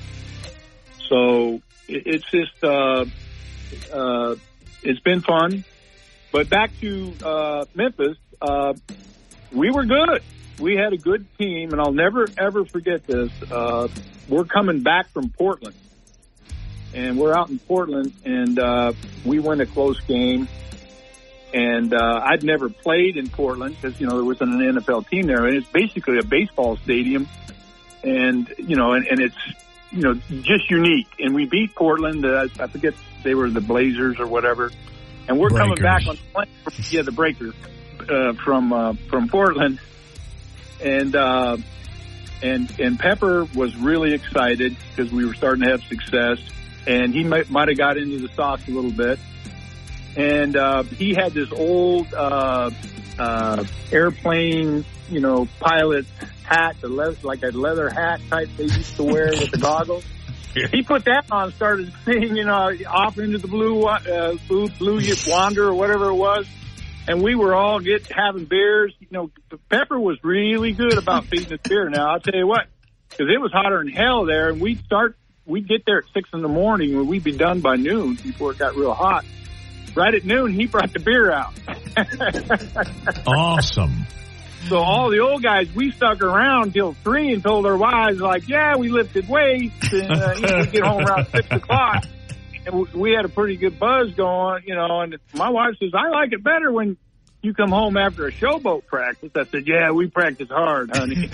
so it, it's just. Uh, Uh, it's been fun, but back to uh, Memphis, uh, we were good. We had a good team, and I'll never, ever forget this. Uh, we're coming back from Portland, and we're out in Portland, and uh, we win a close game. And uh, I'd never played in Portland because, you know, there wasn't an N F L team there, and it's basically a baseball stadium. And, you know, and, and it's, you know, just unique. And we beat Portland. Uh, I forget, they were the Blazers or whatever. And we're Breakers. coming back on the plane. Yeah, the Breakers uh, from uh, from Portland. And uh, and and Pepper was really excited because we were starting to have success. And he might might have got into the sauce a little bit. And uh, he had this old uh, uh, airplane, you know, pilot hat, the le- like a leather hat type they used to wear with the goggles. He put that on, started singing, you know, off into the blue, uh, blue, blue wander or whatever it was. And we were all get having beers. You know, Pepper was really good about feeding us beer. Now, I'll tell you what, because it was hotter than hell there, and we'd start, we'd get there at six in the morning, and we'd be done by noon before it got real hot. Right at noon, he brought the beer out. Awesome. So all the old guys, we stuck around till three and told our wives, like, yeah, we lifted weights, and uh, you know, we get home around six o'clock. And we had a pretty good buzz going, you know, and my wife says, I like it better when you come home after a showboat practice. I said, yeah, we practice hard, honey.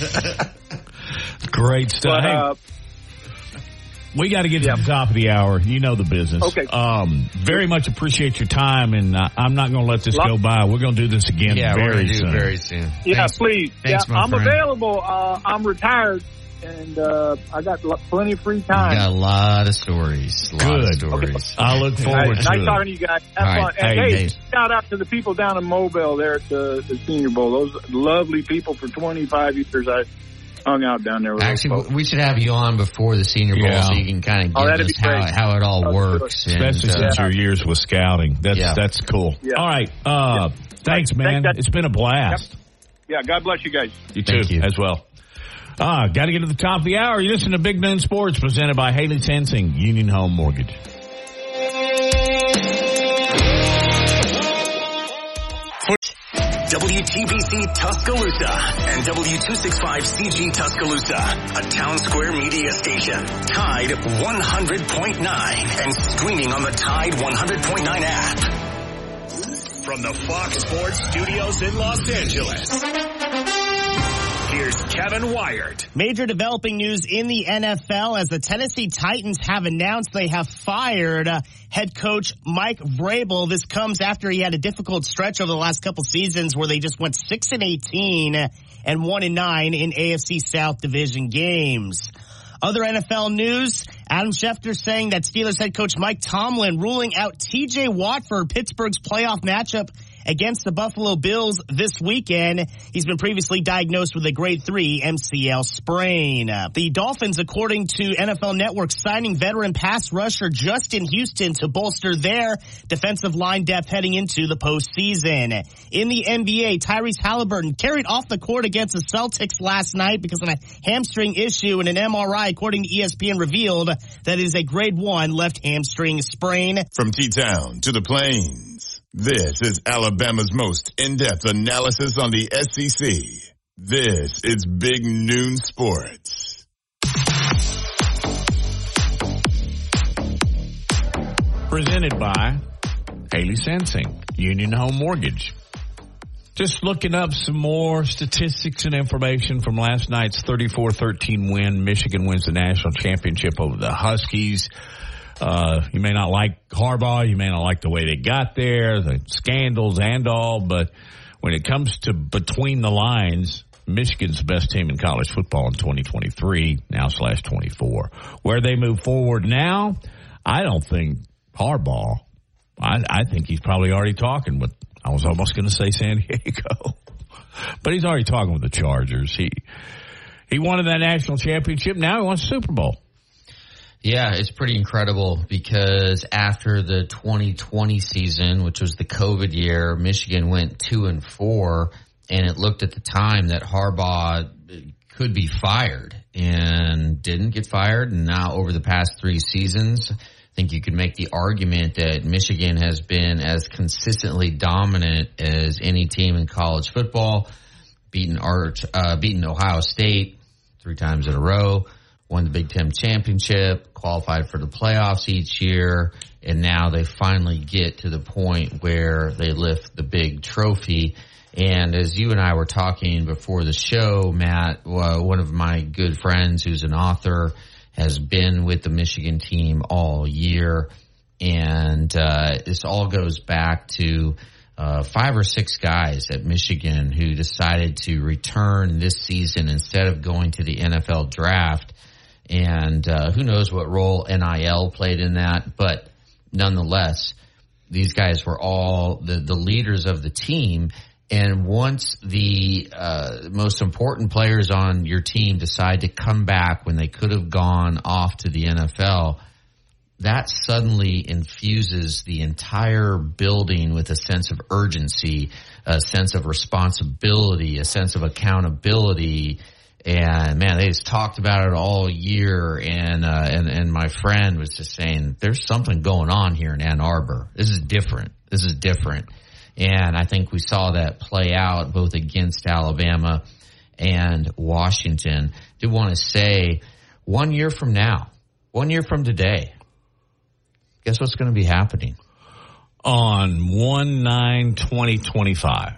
Great stuff. But, uh, we got to get to yeah. the top of the hour. You know the business. Okay. Um, very much appreciate your time, and uh, I'm not going to let this Lot- go by. We're going to do this again yeah, very we're gonna do soon. It very soon. Yeah, Thanks. please. Thanks, yeah, my I'm friend. available. Uh, I'm retired, and uh, I got plenty of free time. You got a lot of stories. A lot Good. of stories. Okay. I look forward right. to nice it. talking to you guys. Have All fun. right. And hey, hey, hey, shout out to the people down in Mobile there at the, the Senior Bowl. Those lovely people for twenty-five years. I hung out down there with Actually, we should have you on before the Senior Bowl yeah. so you can kind of oh, give us how, how it all works. Especially and, since uh, your years with scouting. That's yeah. that's cool. Yeah. All right. Uh, yeah. Thanks, man. Thanks, it's been a blast. Yep. Yeah, God bless you guys. You too, you. as well. Ah, got to get to the top of the hour. You listen to Big Noon Sports presented by Haley Tensing, Union Home Mortgage. W T B C Tuscaloosa and W two sixty-five C G Tuscaloosa, a Town Square media station. Tide one hundred point nine and streaming on the Tide one hundred point nine app. From the Fox Sports Studios in Los Angeles, here's Kevin Wyatt. Major developing news in the N F L as the Tennessee Titans have announced they have fired uh, head coach Mike Vrabel. This comes after he had a difficult stretch over the last couple seasons where they just went six and eighteen and one and nine in A F C South Division games. Other N F L news, Adam Schefter saying that Steelers head coach Mike Tomlin ruling out T J Watt for Pittsburgh's playoff matchup against the Buffalo Bills this weekend. He's been previously diagnosed with a grade three M C L sprain. The Dolphins, according to N F L Network, signing veteran pass rusher Justin Houston to bolster their defensive line depth heading into the postseason. In the N B A, Tyrese Halliburton carried off the court against the Celtics last night because of a hamstring issue, and an M R I, according to E S P N, revealed that it is a grade one left hamstring sprain. From T-Town to the Plains, this is Alabama's most in-depth analysis on the S E C. This is Big Noon Sports. Presented by Haley Sansing, Union Home Mortgage. Just looking up some more statistics and information from last night's thirty-four thirteen win. Michigan wins the national championship over the Huskies. Uh, you may not like Harbaugh. You may not like the way they got there, the scandals and all. But when it comes to between the lines, Michigan's the best team in college football in twenty twenty-three, now slash twenty-four. Where they move forward now, I don't think Harbaugh. I, I think he's probably already talking with, I was almost going to say San Diego, but he's already talking with the Chargers. He, he won that national championship. Now he wants a Super Bowl. Yeah, it's pretty incredible because after the twenty twenty season, which was the COVID year, Michigan went two and four, and it looked at the time that Harbaugh could be fired and didn't get fired. And now over the past three seasons, I think you could make the argument that Michigan has been as consistently dominant as any team in college football, beaten Arch, uh, beaten Ohio State three times in a row, won the Big Ten championship, qualified for the playoffs each year, and now they finally get to the point where they lift the big trophy. And as you and I were talking before the show, Matt, uh, one of my good friends who's an author has been with the Michigan team all year, and uh, this all goes back to uh, five or six guys at Michigan who decided to return this season instead of going to the N F L draft. And uh, who knows what role N I L played in that, but nonetheless, these guys were all the, the leaders of the team. And once the uh, most important players on your team decide to come back when they could have gone off to the N F L, that suddenly infuses the entire building with a sense of urgency, a sense of responsibility, a sense of accountability. And man, they just talked about it all year. And, uh, and, and my friend was just saying, there's something going on here in Ann Arbor. This is different. This is different. And I think we saw that play out both against Alabama and Washington. I do want to say one year from now, one year from today, guess what's going to be happening? On one nine twenty twenty-five.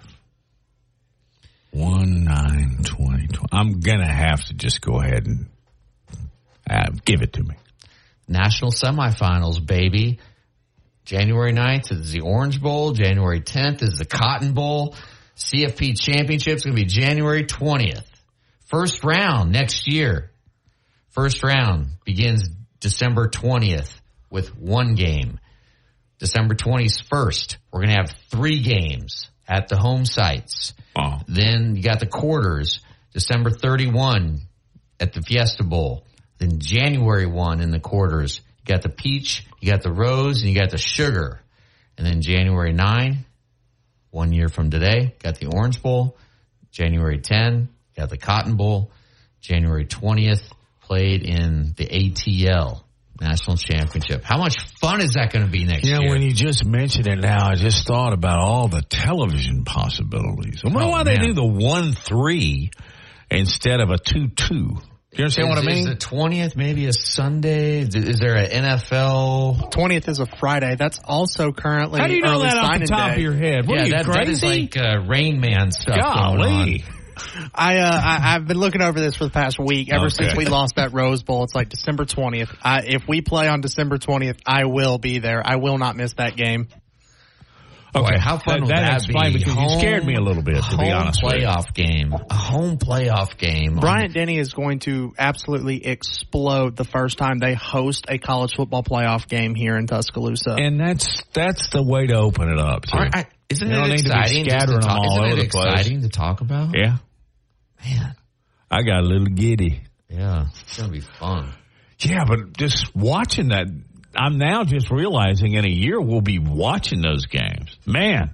one nine twenty twenty. I'm going to have to just go ahead and uh, give it to me. National semifinals, baby. January ninth is the Orange Bowl. January tenth is the Cotton Bowl. C F P Championship is going to be January twentieth. First round next year. First round begins December twentieth with one game. December twenty-first, we're going to have three games at the home sites. Oh. Then you got the quarters. December thirty-first at the Fiesta Bowl. Then January first in the quarters. You got the peach, you got the rose, and you got the sugar. And then January ninth, one year from today, got the Orange Bowl. January tenth, got the Cotton Bowl. January twentieth, played in the A T L National Championship. How much fun is that going to be next yeah, year? Yeah, when you just mentioned it now, I just thought about all the television possibilities. I wonder Oh, why man. they do the one three instead of a two two. Do you understand is, what I mean? Is the twentieth maybe a Sunday? Is, is there an N F L? twentieth is a Friday. That's also currently How do you know early that off the signing top day. of your head? What yeah, are you, that, crazy? that is like uh, Rain Man stuff going on. Golly. I, uh, I I've been looking over this for the past week. Ever Okay. since we lost that Rose Bowl, it's like December twentieth. I, if we play on December twentieth, I will be there. I will not miss that game. Okay, Boy, how fun that, would that that explain be? Because home, you scared me a little bit, to be honest with you. Playoff game. A home playoff game. Bryant Denny is going to absolutely explode the first time they host a college football playoff game here in Tuscaloosa. And that's that's the way to open it up, too. I, isn't you it don't need exciting? to be scattering to them talk, all isn't over it the place. exciting to talk about? Yeah. Man. I got a little giddy. Yeah, it's going to be fun. Yeah, but just watching that, I'm now just realizing in a year we'll be watching those games. Man.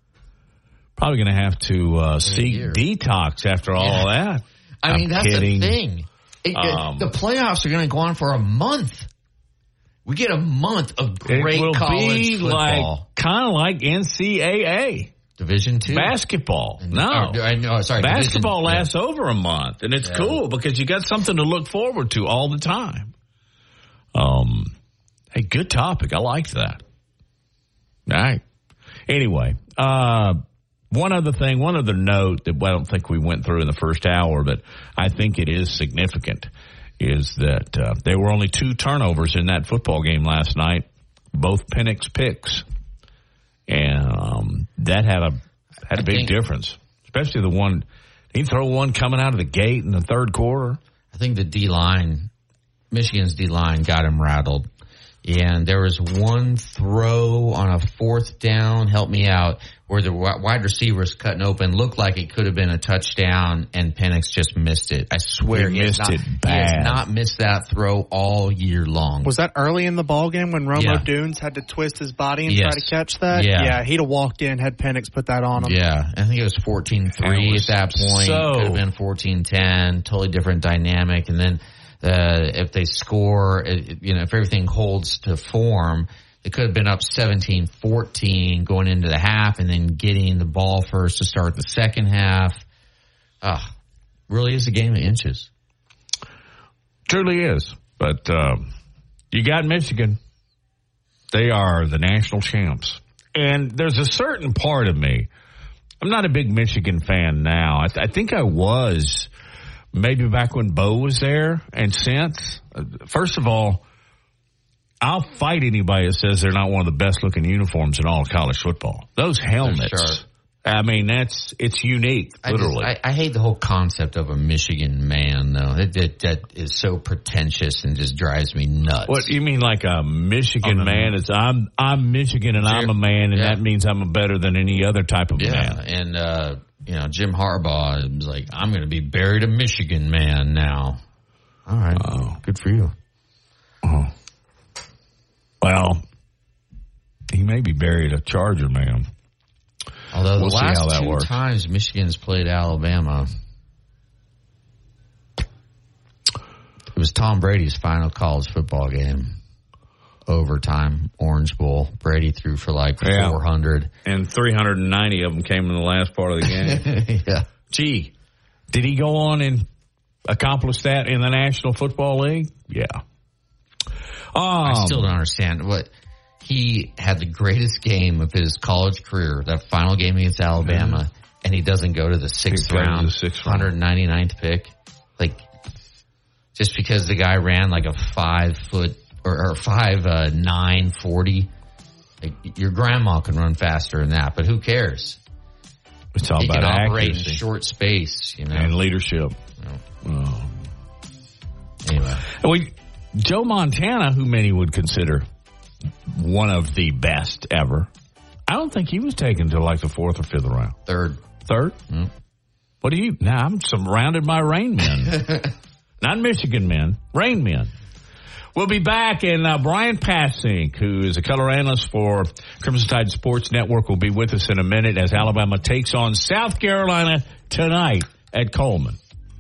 Probably going to have to uh, seek detox after all yeah. that. I mean, I'm that's kidding. the thing. It, Um, the playoffs are going to go on for a month. We get a month of great it will college be football. like, kind of like N C A A. Division two? Basketball. No. Or, I know, sorry. Basketball Division, lasts yeah. over a month, and it's yeah. cool because you got something to look forward to all the time. Um, hey, good topic. I like that. All right. Anyway, uh, one other thing, one other note that I don't think we went through in the first hour, but I think it is significant, is that uh, there were only two turnovers in that football game last night, both Penix picks. And um, that had a had a I big think, difference, especially the one, he throw one coming out of the gate in the third quarter. I think the D-line, Michigan's D-line got him rattled. And there was one throw on a fourth down, help me out, where the wide receiver was cutting open, looked like it could have been a touchdown, and Penix just missed it. I swear he, he missed has not, it bad. He has not missed that throw all year long. Was that early in the ball game when Romo yeah. Dunes had to twist his body and yes. try to catch that? Yeah. yeah, he'd have walked in, had Penix put that on him. Yeah, I think it was fourteen three at that point. So, could have been fourteen ten, totally different dynamic. And then uh, if they score, you know, if everything holds to form, it could have been up seventeen fourteen going into the half and then getting the ball first to start the second half. Ah, really is a game of inches. Truly is. But um, you got Michigan. They are the national champs. And there's a certain part of me, I'm not a big Michigan fan now. I, th- I think I was maybe back when Bo was there. And since, uh, first of all, I'll fight anybody that says they're not one of the best looking uniforms in all of college football. Those helmets. I mean, that's, it's unique, literally. I, just, I, I hate the whole concept of a Michigan man, though. That, that, that is so pretentious and just drives me nuts. What, you mean like a Michigan man? It's, I'm, I'm Michigan and I'm a man, and yeah. that means I'm better than any other type of yeah. man. And, uh, you know, Jim Harbaugh was like, I'm going to be buried a Michigan man now. All right. Oh. Good for you. Oh. Well, he may be buried a Charger man. Although the we'll last see how that two works. times Michigan's played Alabama, it was Tom Brady's final college football game. Overtime, Orange Bowl. Brady threw for like yeah. four hundred. And three hundred ninety of them came in the last part of the game. yeah. Gee, did he go on and accomplish that in the National Football League? Yeah. Um, I still don't understand what... He had the greatest game of his college career, that final game against Alabama, yeah. and he doesn't go to the sixth round, the sixth one hundred ninety-ninth pick. Like, just because the guy ran like a five foot or, or five uh, nine forty, like, your grandma can run faster than that, but who cares? It's all he about can operate accuracy. in short space, you know, and leadership. You know. Oh. Anyway, we Joe Montana, who many would consider one of the best ever. I don't think he was taken to like the fourth or fifth round. Third. Third? Mm. What do you? Now I'm surrounded by Rain men. Not Michigan men. Rain men. We'll be back, and uh, Brian Passink, who is a color analyst for Crimson Tide Sports Network, will be with us in a minute as Alabama takes on South Carolina tonight at Coleman.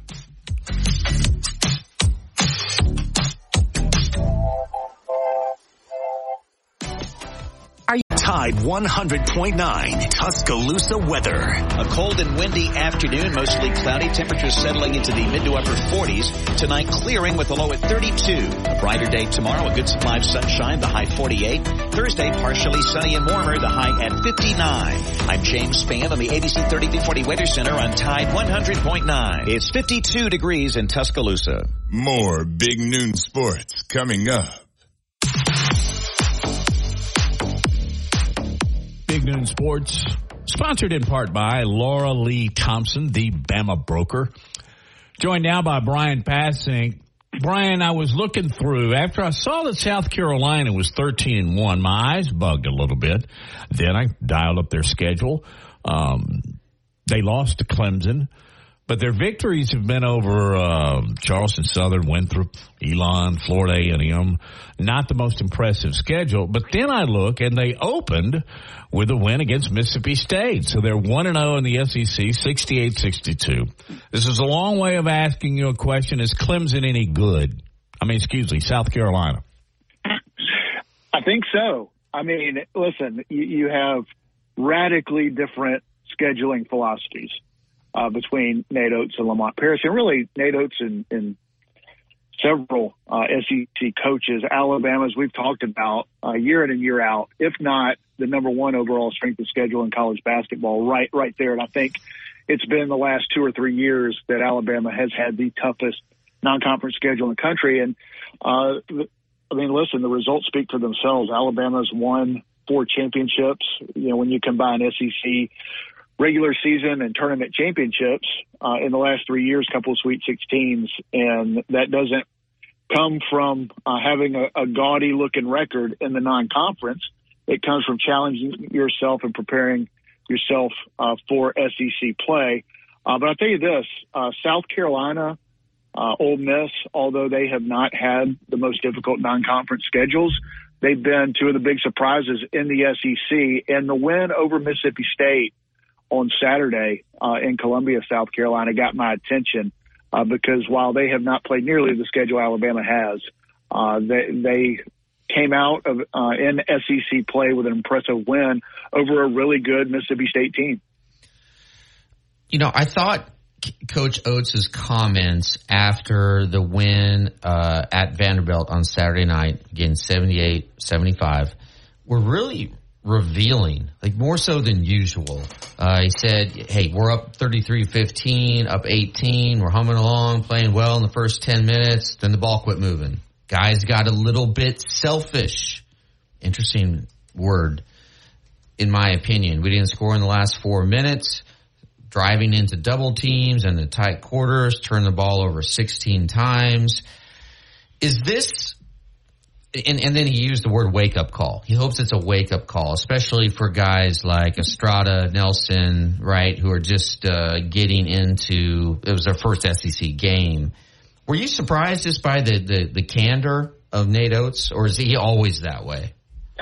Tide one hundred point nine Tuscaloosa weather. A cold and windy afternoon, mostly cloudy. Temperatures settling into the mid to upper forties. Tonight clearing with a low at thirty-two. A brighter day tomorrow, a good supply of sunshine, the high forty-eight. Thursday, partially sunny and warmer, the high at fifty-nine. I'm James Spann on the A B C thirty-two forty Weather Center on Tide one hundred point nine. It's fifty-two degrees in Tuscaloosa. More Big Noon Sports coming up. Big Noon Sports, sponsored in part by Laura Lee Thompson, the Bama broker. Joined now by Brian Passink. Brian, I was looking through, after I saw that South Carolina was thirteen and one, my eyes bugged a little bit. Then I dialed up their schedule. Um, they lost to Clemson, but their victories have been over uh, Charleston Southern, Winthrop, Elon, Florida A and M. Not the most impressive schedule. But then I look, and they opened with a win against Mississippi State. So they're one and oh in the S E C, sixty-eight sixty-two. This is a long way of asking you a question. Is Clemson any good? I mean, excuse me, South Carolina. I think so. I mean, listen, you, you have radically different scheduling philosophies uh, between Nate Oates and Lamont Paris, and really Nate Oates and, and several uh, S E C coaches. Alabama, as we've talked about uh, year in and year out, if not the number one overall strength of schedule in college basketball, right, right there. And I think it's been the last two or three years that Alabama has had the toughest non-conference schedule in the country. And uh, I mean, listen, the results speak for themselves. Alabama's won four championships. You know, when you combine S E C regular season and tournament championships uh, in the last three years, couple of Sweet sixteens, and that doesn't come from uh, having a, a gaudy looking record in the non-conference. It comes from challenging yourself and preparing yourself uh, for S E C play. Uh, but I'll tell you this, uh, South Carolina, uh, Ole Miss, although they have not had the most difficult non-conference schedules, they've been two of the big surprises in the S E C. And the win over Mississippi State on Saturday uh, in Columbia, South Carolina, got my attention uh, because while they have not played nearly the schedule Alabama has, uh, they, they came out of uh, in S E C play with an impressive win over a really good Mississippi State team. You know, I thought Coach Oates' comments after the win uh, at Vanderbilt on Saturday night, again, seventy-eight seventy-five, were really revealing, like more so than usual. Uh, he said, hey, we're up thirty-three fifteen, up eighteen, we're humming along, playing well in the first ten minutes, then the ball quit moving. Guys got a little bit selfish. Interesting word, in my opinion. We didn't score in the last four minutes, driving into double teams and the tight quarters, turn the ball over sixteen times. Is this, and, and then he used the word wake-up call. He hopes it's a wake-up call, especially for guys like Estrada, Nelson, right, who are just uh, getting into, it was their first S E C game. Were you surprised just by the, the, the candor of Nate Oates, or is he always that way?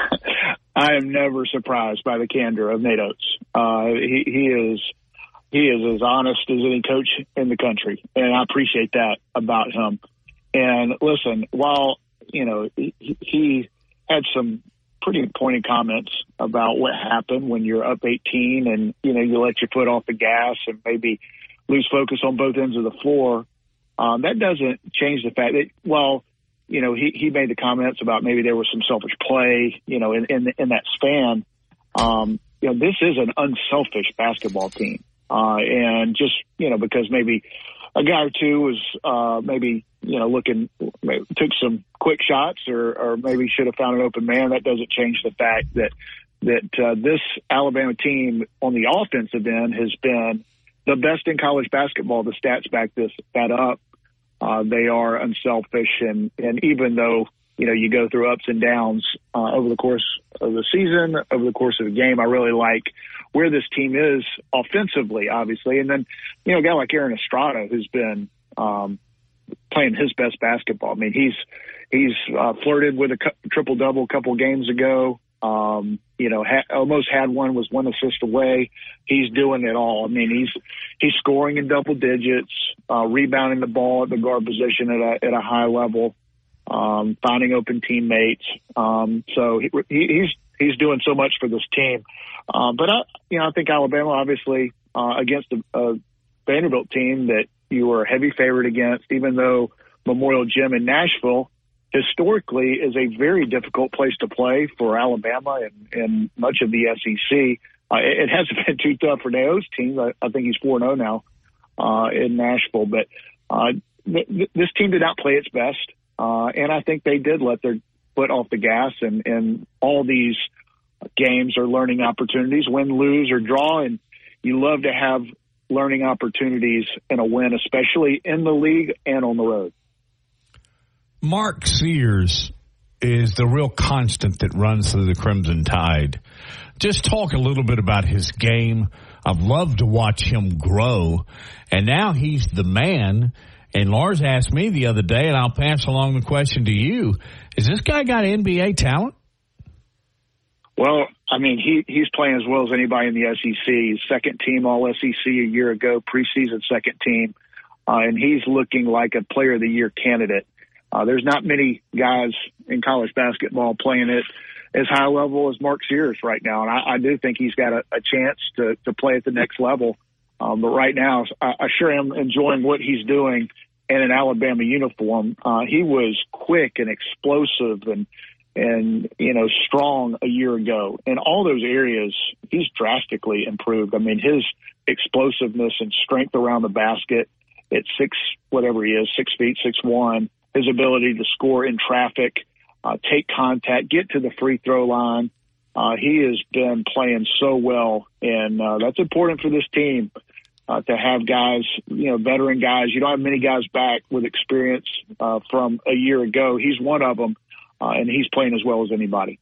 I am never surprised by the candor of Nate Oates. Uh, he, he is he is as honest as any coach in the country, and I appreciate that about him. And listen, while you know he, he had some pretty pointed comments about what happened when you're up eighteen, and you know you let your foot off the gas and maybe lose focus on both ends of the floor. Um, that doesn't change the fact that, well, you know, he, he made the comments about maybe there was some selfish play, you know, in, in, in that span. Um, you know, this is an unselfish basketball team. Uh, and just, you know, because maybe a guy or two was, uh, maybe, you know, looking, maybe took some quick shots or, or maybe should have found an open man. That doesn't change the fact that, that, uh, this Alabama team on the offensive end has been the best in college basketball. The stats back this, that up. Uh, they are unselfish, and, and even though, you know, you go through ups and downs uh, over the course of the season, over the course of the game, I really like where this team is offensively, obviously. And then, you know, a guy like Aaron Estrada, who's been um, playing his best basketball. I mean, he's he's uh, flirted with a cu- triple-double a couple games ago. Um, you know, ha- almost had one, was one assist away. He's doing it all. I mean, he's he's scoring in double digits, uh, rebounding the ball at the guard position at a at a high level, um, finding open teammates. Um, so he, he, he's he's doing so much for this team. Uh, but I, you know, I think Alabama, obviously, uh, against a, a Vanderbilt team that you were a heavy favorite against, even though Memorial Gym in Nashville historically is a very difficult place to play for Alabama and, and much of the S E C. Uh, it, it hasn't been too tough for Nao's team. I, I think he's four and oh now uh, in Nashville. But uh, th- th- this team did not play its best, uh, and I think they did let their foot off the gas. And, and all these games are learning opportunities, win, lose, or draw, and you love to have learning opportunities in a win, especially in the league and on the road. Mark Sears is the real constant that runs through the Crimson Tide. Just talk a little bit about his game. I've loved to watch him grow, and now he's the man. And Lars asked me the other day, and I'll pass along the question to you, is this guy got N B A talent? Well, I mean, he he's playing as well as anybody in the S E C. He's second team All S E C a year ago, preseason second team, uh, and he's looking like a Player of the Year candidate. Uh, there's not many guys in college basketball playing it as high level as Mark Sears right now, and I, I do think he's got a, a chance to, to play at the next level. Um, but right now, I, I sure am enjoying what he's doing in an Alabama uniform. Uh, he was quick and explosive and and, you know, strong a year ago. In all those areas, he's drastically improved. I mean, his explosiveness and strength around the basket at six, whatever he is, six feet, six one, his ability to score in traffic, uh, take contact, get to the free throw line. Uh, he has been playing so well, and uh, that's important for this team uh, to have guys, you know, veteran guys. You don't have many guys back with experience uh, from a year ago. He's one of them. Uh, and he's playing as well as anybody.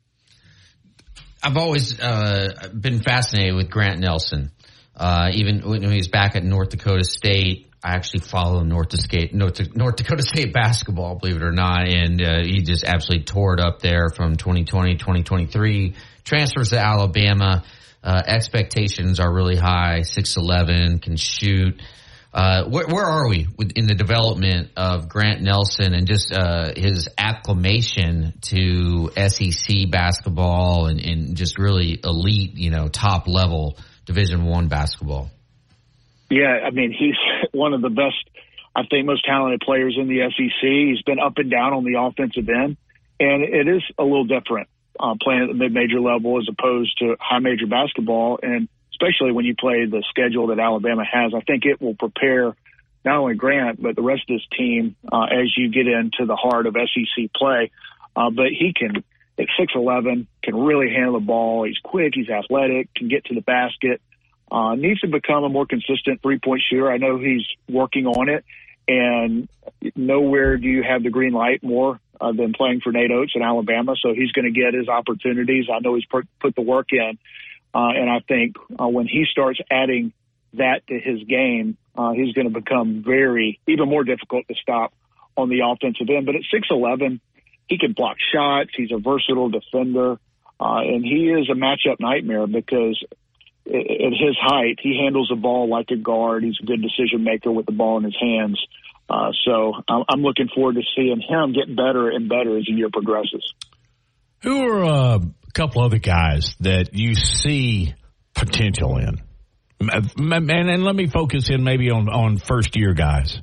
I've always uh, been fascinated with Grant Nelson. Uh, even when he was back at North Dakota State, I actually follow North Dakota, North Dakota State basketball, believe it or not, and uh, he just absolutely tore it up there from twenty twenty, twenty twenty-three. Transfers to Alabama. Uh, expectations are really high, six eleven, can shoot. Uh, where, where are we in the development of Grant Nelson and just uh, his acclimation to S E C basketball and, and just really elite, you know, top level Division One basketball? Yeah, I mean, he's one of the best, I think, most talented players in the S E C. He's been up and down on the offensive end, and it is a little different uh, playing at the mid-major level as opposed to high-major basketball. And especially when you play the schedule that Alabama has, I think it will prepare not only Grant, but the rest of his team uh, as you get into the heart of S E C play. Uh, but he can, at six eleven, can really handle the ball. He's quick, he's athletic, can get to the basket, uh, needs to become a more consistent three-point shooter. I know he's working on it, and nowhere do you have the green light more uh, than playing for Nate Oates in Alabama, so he's going to get his opportunities. I know he's put, put the work in. Uh, and I think uh, when he starts adding that to his game, uh, he's going to become very, even more difficult to stop on the offensive end. But at six eleven, he can block shots. He's a versatile defender. Uh, and he is a matchup nightmare because at his height, he handles the ball like a guard. He's a good decision maker with the ball in his hands. Uh, so I'm looking forward to seeing him get better and better as the year progresses. Who are uh, a couple other guys that you see potential in? And, and let me focus in maybe on, on first-year guys.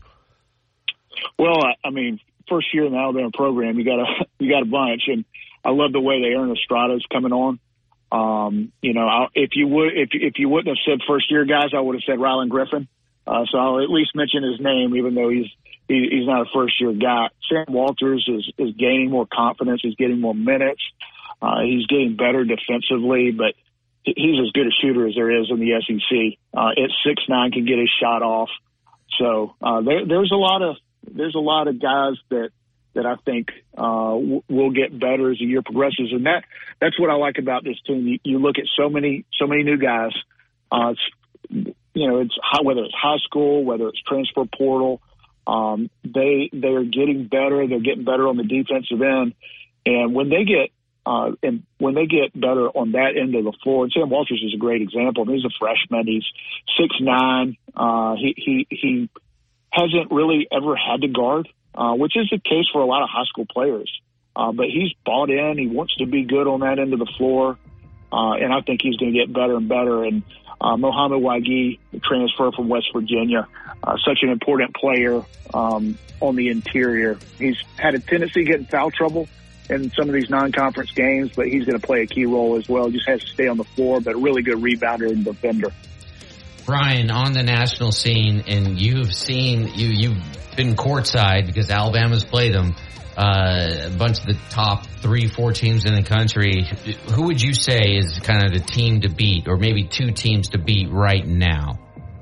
Well, I mean, first year in the Alabama program, you got a you got a bunch, and I love the way that Aaron Estrada's coming on. Um, you know, I'll, if you would if if you wouldn't have said first-year guys, I would have said Rylan Griffin. Uh, so I'll at least mention his name, even though he's he, he's not a first-year guy. Sam Walters is is gaining more confidence. He's getting more minutes. Uh, he's getting better defensively, but he's as good a shooter as there is in the S E C. Uh, at six nine, can get his shot off. So uh, there, there's a lot of there's a lot of guys that that I think uh, w- will get better as the year progresses, and that that's what I like about this team. You, you look at so many so many new guys. Uh, it's, you know, it's high, whether it's high school, whether it's transfer portal. Um, they they are getting better. They're getting better on the defensive end, and when they get Uh, and when they get better on that end of the floor, and Sam Walters is a great example. He's a freshman. He's six nine. Uh, he, he, he hasn't really ever had to guard, uh, which is the case for a lot of high school players. Uh, but he's bought in. He wants to be good on that end of the floor. Uh, and I think he's going to get better and better. And, uh, Mohamed Wague, the transfer from West Virginia, uh, such an important player, um, on the interior. He's had a tendency to get in foul trouble in some of these non-conference games, but he's going to play a key role as well. He just has to stay on the floor, but a really good rebounder and defender. Brian, on the national scene, and you've seen, you, you've been courtside because Alabama's played them, uh, a bunch of the top three, four teams in the country. Who would you say is kind of the team to beat, or maybe two teams to beat right now?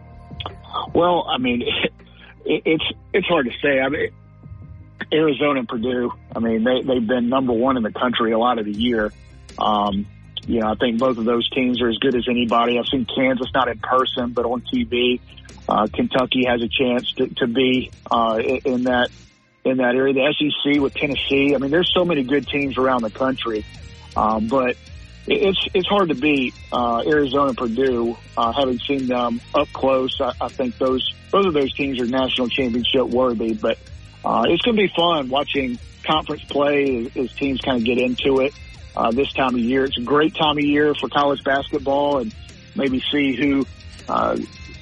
Well, I mean, it, it, it's it's hard to say. I mean, Arizona and Purdue, I mean, they, they've been number one in the country a lot of the year. Um, you know, I think both of those teams are as good as anybody. I've seen Kansas, not in person, but on T V. Uh, Kentucky has a chance to, to be uh, in that in that area. The S E C with Tennessee. I mean, there's so many good teams around the country. Um, but it's it's hard to beat uh, Arizona and Purdue. Uh, having seen them up close, I, I think those both of those teams are national championship worthy. But uh, it's going to be fun watching conference play as, as teams kind of get into it uh, this time of year. It's a great time of year for college basketball, and maybe see who uh,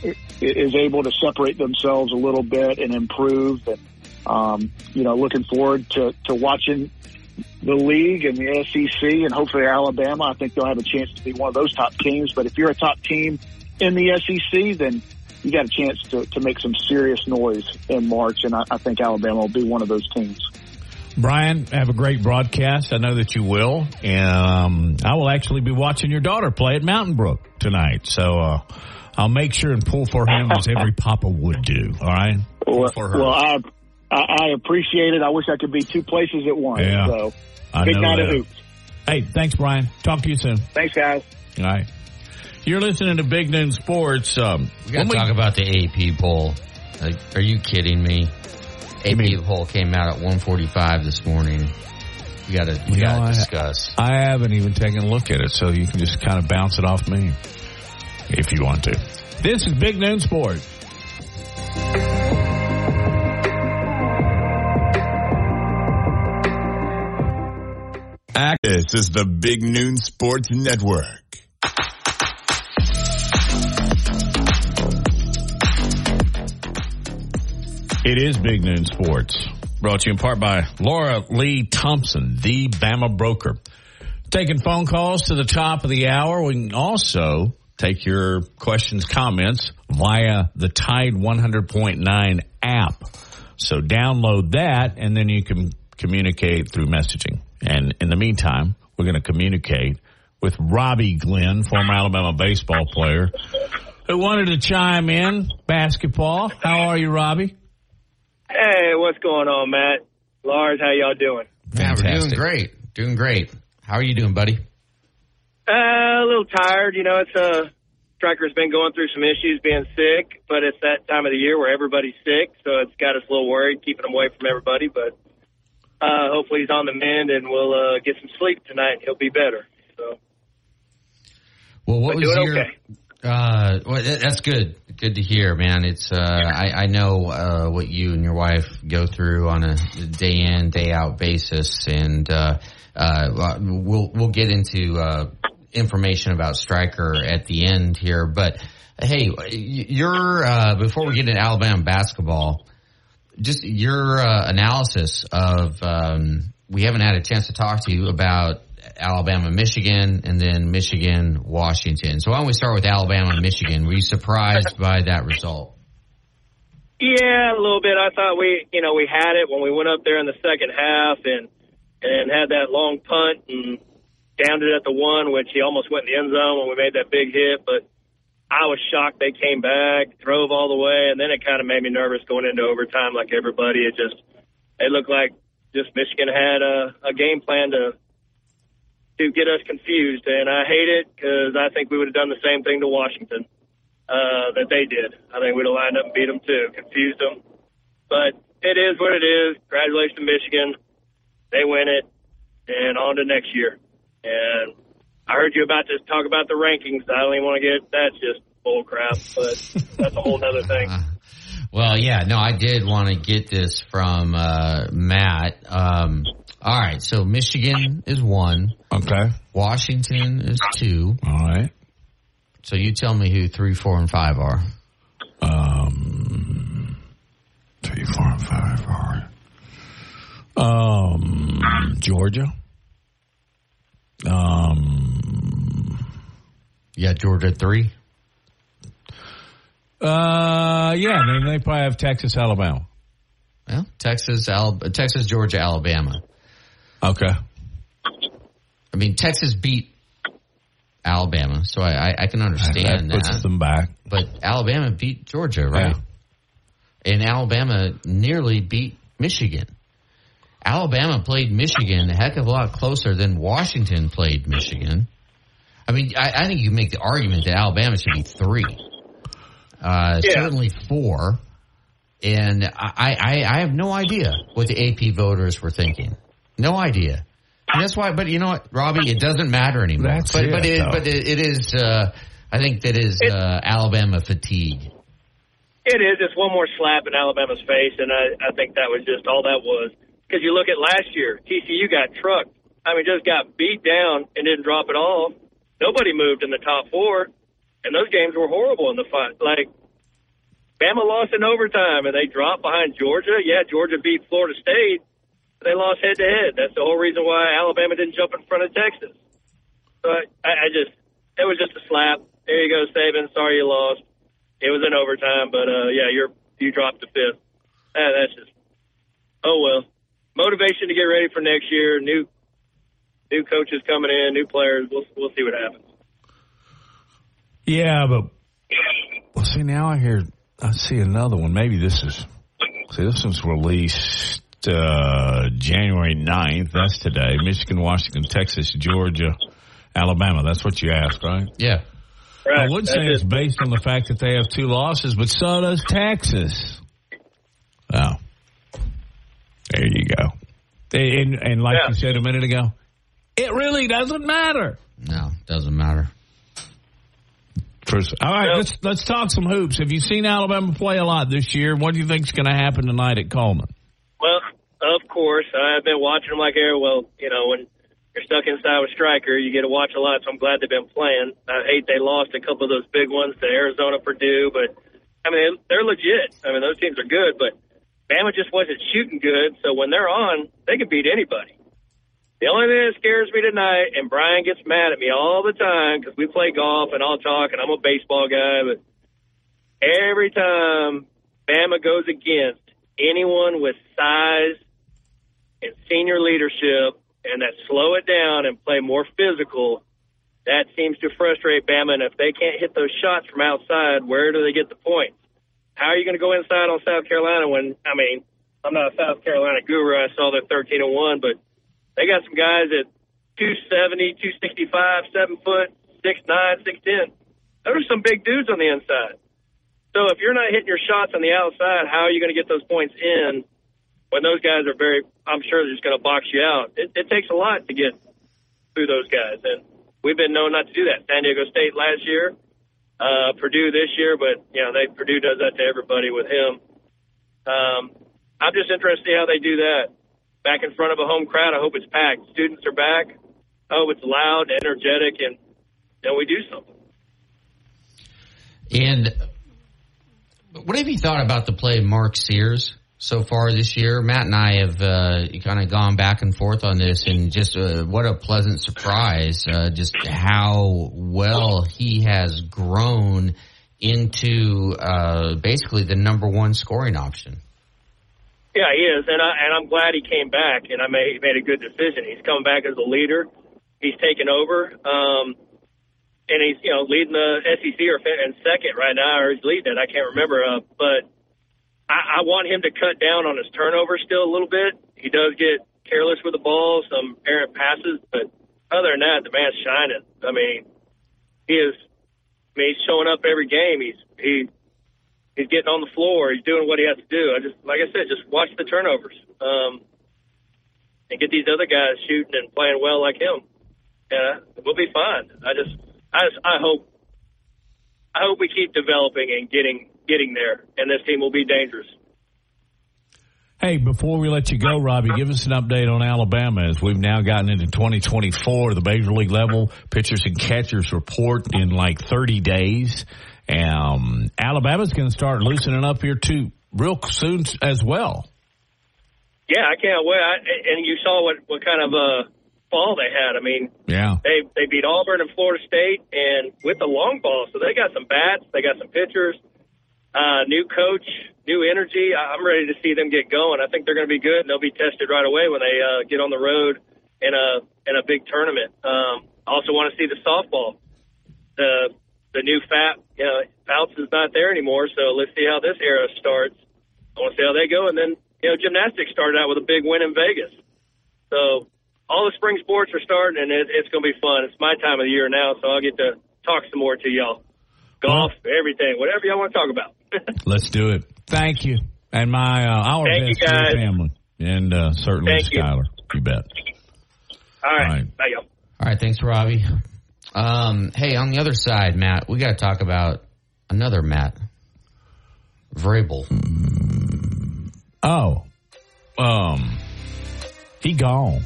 is able to separate themselves a little bit and improve. And um, you know, looking forward to, to watching the league and the S E C, and hopefully Alabama. I think they'll have a chance to be one of those top teams. But if you're a top team in the S E C, then you got a chance to, to make some serious noise in March, and I, I think Alabama will be one of those teams. Brian, have a great broadcast. I know that you will. And um, I will actually be watching your daughter play at Mountain Brook tonight. So uh, I'll make sure and pull for him as every papa would do. All right? Pull well, for her. Well, I, I appreciate it. I wish I could be two places at once. Yeah, so I big know night that. of hoops. Hey, thanks, Brian. Talk to you soon. Thanks, guys. All right. You're listening to Big Noon Sports. Um, we got to talk we, about the A P poll. Like, are you kidding me? A P mean, poll came out at one forty-five this morning. We got to we got to discuss. I, I haven't even taken a look at it, so you can just kind of bounce it off me if you want to. This is Big Noon Sports. This is the Big Noon Sports Network. It is Big Noon Sports, brought to you in part by Laura Lee Thompson, the Bama broker. Taking phone calls to the top of the hour. We can also take your questions, comments via the Tide one hundred point nine app. So download that, and then you can communicate through messaging. And in the meantime, we're going to communicate with Robbie Glenn, former Alabama baseball player, who wanted to chime in basketball. How are you, Robbie? Hey, what's going on, Matt? Lars, how y'all doing? Yeah, we're doing great. Doing great. How are you doing, buddy? Uh, a little tired. You know, it's uh, Striker's been going through some issues being sick, but it's that time of the year where everybody's sick, so it's got us a little worried, keeping him away from everybody, but Uh, hopefully he's on the mend, and we'll uh, get some sleep tonight, and he'll be better. So, well, what but was doing your? Okay. Uh, well, that's good. Good to hear, man. It's uh, I, I know uh, what you and your wife go through on a day in, day out basis, and uh, uh, we'll we'll get into uh, information about Striker at the end here. But hey, you're uh, before we get into Alabama basketball. Just your uh, analysis of, um, we haven't had a chance to talk to you about Alabama, Michigan, and then Michigan, Washington. So why don't we start with Alabama and Michigan? Were you surprised by that result? Yeah, a little bit. I thought we, you know, we had it when we went up there in the second half and and had that long punt and downed it at the one, which he almost went in the end zone when we made that big hit, but I was shocked they came back, drove all the way, and then it kind of made me nervous going into overtime like everybody. It just, it looked like just Michigan had a, a game plan to to get us confused, and I hate it because I think we would have done the same thing to Washington uh, that they did. I think we'd have lined up and beat them too, confused them. But it is what it is. Congratulations to Michigan. They win it, and on to next year. And I heard you about to talk about the rankings. I don't even want to get that's just bull crap, but that's a whole other thing. Well, yeah, no, I did want to get this from uh, Matt. Um, all right, so Michigan is one. Okay. Washington is two. All right. So you tell me who three, four, and five are. Um, three, four, and five are. Um, Georgia. Um, you got Georgia at three? Uh, yeah, they, they probably have Texas, Alabama. Well, Texas, Al- Texas, Georgia, Alabama. Okay. I mean, Texas beat Alabama, so I, I, I can understand that. Puts that. them back. But Alabama beat Georgia, right? Yeah. And Alabama nearly beat Michigan. Alabama played Michigan a heck of a lot closer than Washington played Michigan. I mean, I, I think you make the argument that Alabama should be three. Uh, yeah. Certainly four. And I, I, I have no idea what the A P voters were thinking. No idea. And that's why, but you know what, Robbie, it doesn't matter anymore. That's but it, but it, though. but it, it is, uh, I think that is uh, Alabama fatigue. It is. It's one more slap in Alabama's face, and I, I think that was just all that was. Because you look at last year, T C U got trucked. I mean, just got beat down and didn't drop it off. Nobody moved in the top four, and those games were horrible in the fight. Like, Bama lost in overtime, and they dropped behind Georgia. Yeah, Georgia beat Florida State. They lost head-to-head. That's the whole reason why Alabama didn't jump in front of Texas. So I, I just, it was just a slap. There you go, Saban. Sorry you lost. It was in overtime, but, uh, yeah, you're, you dropped the fifth. Uh, that's just, oh, well. Motivation to get ready for next year. New new coaches coming in, new players. We'll, we'll see what happens. Yeah, but, well, see, now I hear, I see another one. Maybe this is, see, this one's released uh, January ninth. That's today. Michigan, Washington, Texas, Georgia, Alabama. That's what you asked, right? Yeah. Right. I would say it's based on the fact that they have two losses, but so does Texas. Oh. There you go. And, and like yeah. you said a minute ago, it really doesn't matter. No, doesn't matter. First, all right, let's let's talk some hoops. Have you seen Alabama play a lot this year? What do you think is going to happen tonight at Coleman? Well, of course, I've been watching them like air. Well, you know, when you're stuck inside with Stryker, you get to watch a lot. So I'm glad they've been playing. I hate they lost a couple of those big ones to Arizona, Purdue, but I mean they're legit. I mean those teams are good, but Bama just wasn't shooting good, so when they're on, they can beat anybody. The only thing that scares me tonight, and Brian gets mad at me all the time because we play golf and I'll talk, and I'm a baseball guy, but every time Bama goes against anyone with size and senior leadership and that slow it down and play more physical, that seems to frustrate Bama, and if they can't hit those shots from outside, where do they get the points? How are you going to go inside on South Carolina when, I mean, I'm not a South Carolina guru. I saw they're thirteen and one, but they got some guys at two seventy, two sixty-five, seven foot, six nine, six ten. Those are some big dudes on the inside. So if you're not hitting your shots on the outside, how are you going to get those points in when those guys are very, I'm sure they're just going to box you out? It, it takes a lot to get through those guys, and we've been known not to do that. San Diego State last year. Uh, Purdue this year, but, you know, they, Purdue does that to everybody with him. Um, I'm just interested to see how they do that. Back in front of a home crowd, I hope it's packed. Students are back. I hope it's loud, energetic, and, and we do something. And what have you thought about the play of Mark Sears so far this year? Matt and I have uh, kind of gone back and forth on this, and just uh, what a pleasant surprise, uh, just how well he has grown into uh, basically the number one scoring option. Yeah, he is, and, I, and I'm glad he came back, and I made, made a good decision. He's come back as a leader. He's taken over, um, and he's, you know, leading the S E C or in second right now, or he's leading it. I can't remember, uh, but I, I want him to cut down on his turnovers still a little bit. He does get careless with the ball, some errant passes, but other than that, the man's shining. I mean, he is. I mean, he's showing up every game. He's he he's getting on the floor. He's doing what he has to do. I just, like I said, just watch the turnovers um, and get these other guys shooting and playing well like him. Yeah, we'll be fine. I just, I just, I hope, I hope we keep developing and getting. getting there, and this team will be dangerous. Hey, before we let you go, Robbie, give us an update on Alabama as we've now gotten into twenty twenty-four, the Major League level pitchers and catchers report in like thirty days. Um, Alabama's going to start loosening up here too real soon as well. Yeah, I can't wait. I, and you saw what, what kind of uh, fall they had. I mean, yeah, they they beat Auburn and Florida State, and with the long ball, so they got some bats, they got some pitchers. uh, new coach, new energy. I'm ready to see them get going. I think they're going to be good, and they'll be tested right away when they uh, get on the road in a in a big tournament. Um, I also want to see the softball. The the new fat, you know, Fouts is not there anymore, so let's see how this era starts. I want to see how they go, and then you know, gymnastics started out with a big win in Vegas. So all the spring sports are starting, and it, it's going to be fun. It's my time of the year now, so I'll get to talk some more to y'all. Golf, well, everything, whatever y'all want to talk about. Let's do it. Thank you. And my uh, our Thank best to your family. And uh, certainly Thank Skylar. You. you bet. All right. All right. Bye, y'all. All right. Thanks, Robbie. Um, hey, on the other side, Matt, we got to talk about another Matt. Vrabel. Oh. Um, he gone.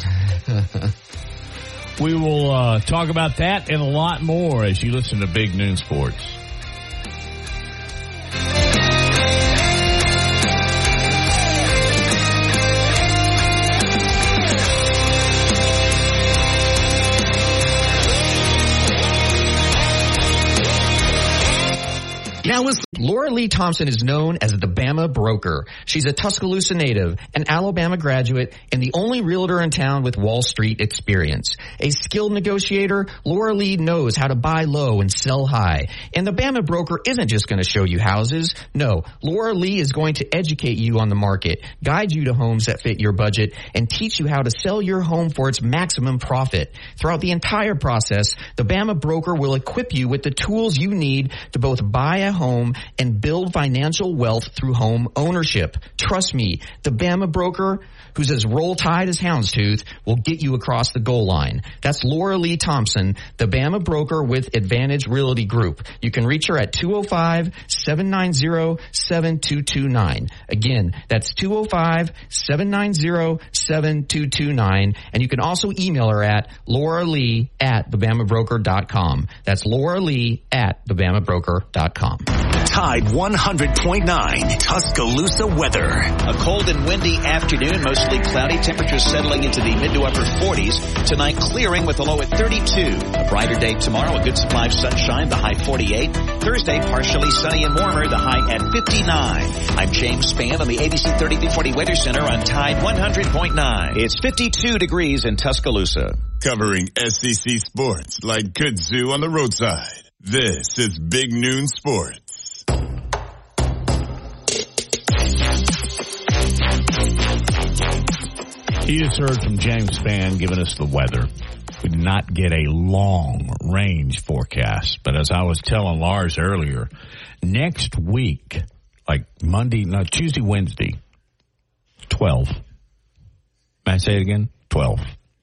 We will uh, talk about that and a lot more as you listen to Big Noon Sports. Now listen, Laura Lee Thompson is known as the Bama Broker. She's a Tuscaloosa native, an Alabama graduate, and the only realtor in town with Wall Street experience. A skilled negotiator, Laura Lee knows how to buy low and sell high. And the Bama Broker isn't just going to show you houses. No, Laura Lee is going to educate you on the market, guide you to homes that fit your budget, and teach you how to sell your home for its maximum profit. Throughout the entire process, the Bama Broker will equip you with the tools you need to both buy a home and build financial wealth through home ownership. Trust me, the Bama Broker, who's as roll tide as houndstooth, will get you across the goal line. That's Laura Lee Thompson, the Bama Broker with Advantage Realty Group. You can reach her at two oh five, seven nine zero, seven two two nine. Again, that's two oh five, seven nine zero, seven two two nine. And you can also email her at Laura Lee at the bama broker dot com. That's Laura Lee at the bama broker dot com. Tide one hundred point nine Tuscaloosa weather. A cold and windy afternoon, mostly cloudy. Temperatures settling into the mid to upper forties. Tonight clearing with a low at thirty-two. A brighter day tomorrow, a good supply of sunshine, the high forty-eight. Thursday, partially sunny and warmer, the high at fifty-nine. I'm James Spann on the A B C thirty-three forty Weather Center on Tide one hundred point nine. It's fifty-two degrees in Tuscaloosa. Covering S E C sports like kudzu on the roadside. This is Big Noon Sports. You just heard from James Spann giving us the weather. We did not get a long range forecast, but as I was telling Lars earlier, next week, like Monday, no, Tuesday, Wednesday, twelve. May I say it again? twelve.